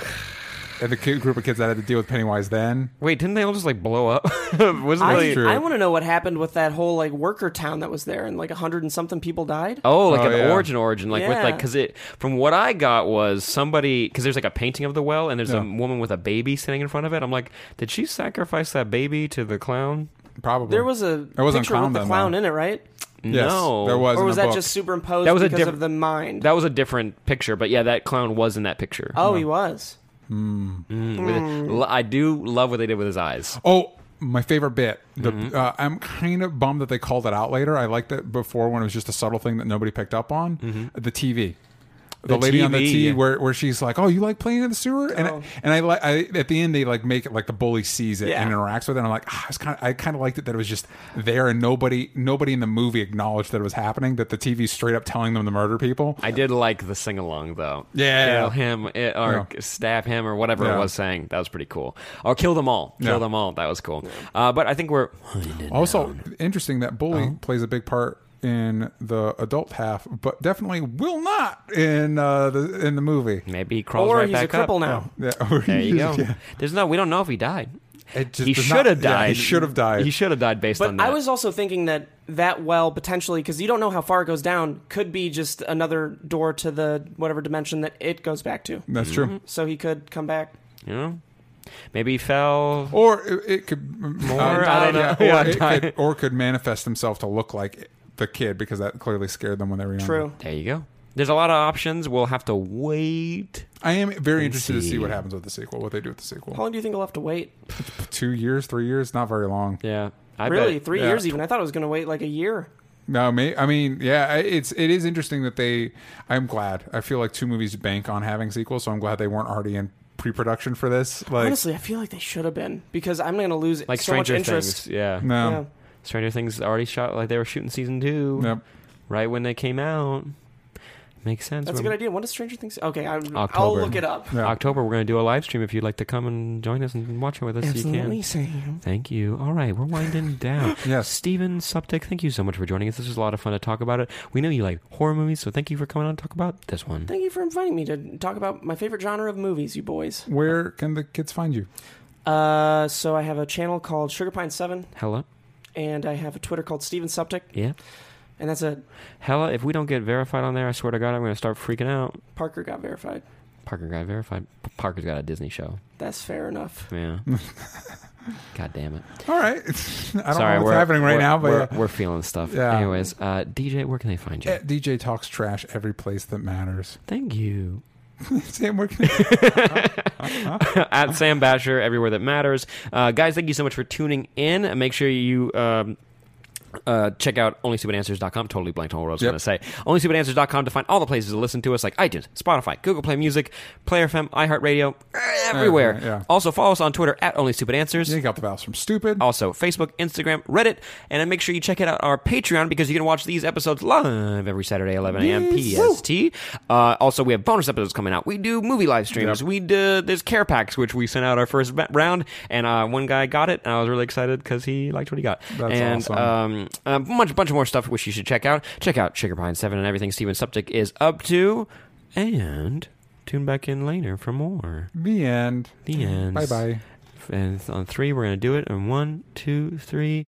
And the kid, group of kids that had to deal with Pennywise then. Wait, didn't they all just like blow up? Wasn't I, really? true. I want to know what happened with that whole like worker town that was there, and like a hundred and something people died. Oh, like Oh, an yeah. origin, origin, like with Yeah. like because it. From what I got was somebody because there's like a painting of the well and there's a Yeah. woman with a baby sitting in front of it. I'm like, did she sacrifice that baby to the clown? Probably. There was a It wasn't picture clown with the then, clown though. in it, right? Yes, no, there was. Or in was the that book. just superimposed That was a because different- of the mind? That was a different picture, but yeah, that clown was in that picture. oh, he was. Mm, with it- l- I do love what they did with his eyes. Oh, my favorite bit. The, Mm-hmm. uh, I'm kind of bummed that they called it out later. I liked it before when it was just a subtle thing that nobody picked up on. The T V. The, The lady on the T V, T yeah. where, where she's like, "Oh, you like playing in the sewer?" And Oh. and I like I, at the end they like make it like the bully sees it Yeah. and interacts with it. And I'm like, ah, I was kind of I kind of liked it that it was just there and nobody nobody in the movie acknowledged that it was happening. That the T V's straight up telling them to murder people. I did like the sing along though. Yeah. kill him eh, or Yeah. stab him or whatever Yeah. it was saying. That was pretty cool. Or kill them all. Kill Yeah. them all. That was cool. Uh, but I think we're Also, interesting that bully Oh. plays a big part in the adult half, but definitely will not in uh, the in the movie. maybe he crawls Or right he's back a cripple up. now. Yeah, or There you go. yeah. There's no. We don't know if he died. It just He does should not- have yeah, died. he should have died. He should have died based But on that. I was also thinking that that well potentially because you don't know how far it goes down could be just another door to the whatever dimension that it goes back to. That's Mm-hmm. true. So he could come back. You know, maybe he fell. Or it, it could more. I don't know. Yeah, Yeah, or, it die. could, or could manifest himself to look like the kid because that clearly scared them when they were young. True. There you go. There's a lot of options. We'll have to wait. I am very Let's interested to see see. what happens with the sequel. What they do with the How sequel. long do you think he'll have to wait? Two years, three years, not very long. Yeah, I really, bet. three yeah. years even? I thought it was going to wait like a year. No, may, I mean, yeah, I- it's it is interesting that they. I'm glad. I feel like two movies bank on having sequels, so I'm glad they weren't already in pre-production for this. Like, Honestly, I feel like they should have been because I'm going to lose like so much Stranger interest. Things. Yeah. no, Yeah. Stranger Things already shot like they were shooting season two Yep. right when they came out. Makes sense. That's a We're- good idea. When does Stranger Things? Okay, I, I'll October. look it up. Yeah. October, we're going to do a live stream. If you'd like to come and join us and watch it with us, you Absolutely, can. Sam. Thank you. All right, we're winding down. Yes. Steven Suptic, thank you so much for joining us. This was a lot of fun to talk about it. We know you like horror movies, so thank you for coming on to talk about this one. Thank you for inviting me to talk about my favorite genre of movies, you boys. Where can the kids find you? Uh, so I have a channel called Sugar Pine Seven, Hella, and I have a Twitter called Steven Suptic, yeah. and that's it. Hella, if we don't get verified on there, I swear to God, I'm going to start freaking out. Parker got verified. Parker got verified. P- Parker's got a Disney show. That's fair enough. Yeah. God damn it. All right. I don't Sorry, know what's we're happening right we're- now, but we're, yeah. we're feeling stuff. Yeah. Anyways, uh, D J, where can they find you? Eh, D J talks trash every place that matters. Thank you. Sam, where can At Sam Basher, everywhere that matters. Uh, guys, thank you so much for tuning in. Make sure you um, Uh, check out only stupid answers dot com. Totally blanked on what I was Yep. going to say. only stupid answers dot com to find all the places to listen to us, like iTunes, Spotify, Google Play Music, Player F M, iHeartRadio, everywhere. Uh, yeah. Also, follow us on Twitter at onlystupid_answers. You got the vowels from stupid. Also, Facebook, Instagram, Reddit, and then make sure you check it out our Patreon because you can watch these episodes live every Saturday, eleven a.m. P S T. Uh, also, we have bonus episodes coming out. We do movie live streams. Yep. We do there's care packs, which we sent out our first ba- round, and uh, one guy got it, and I was really excited because he liked what he got. That's and, awesome. Um, a bunch, bunch of more stuff which you should check out. Check out Sugar Pine seven and everything Steven Suptic is up to, and tune back in later for more. The end. The end. Bye bye. And on three, we're going to do it. And one, two, three.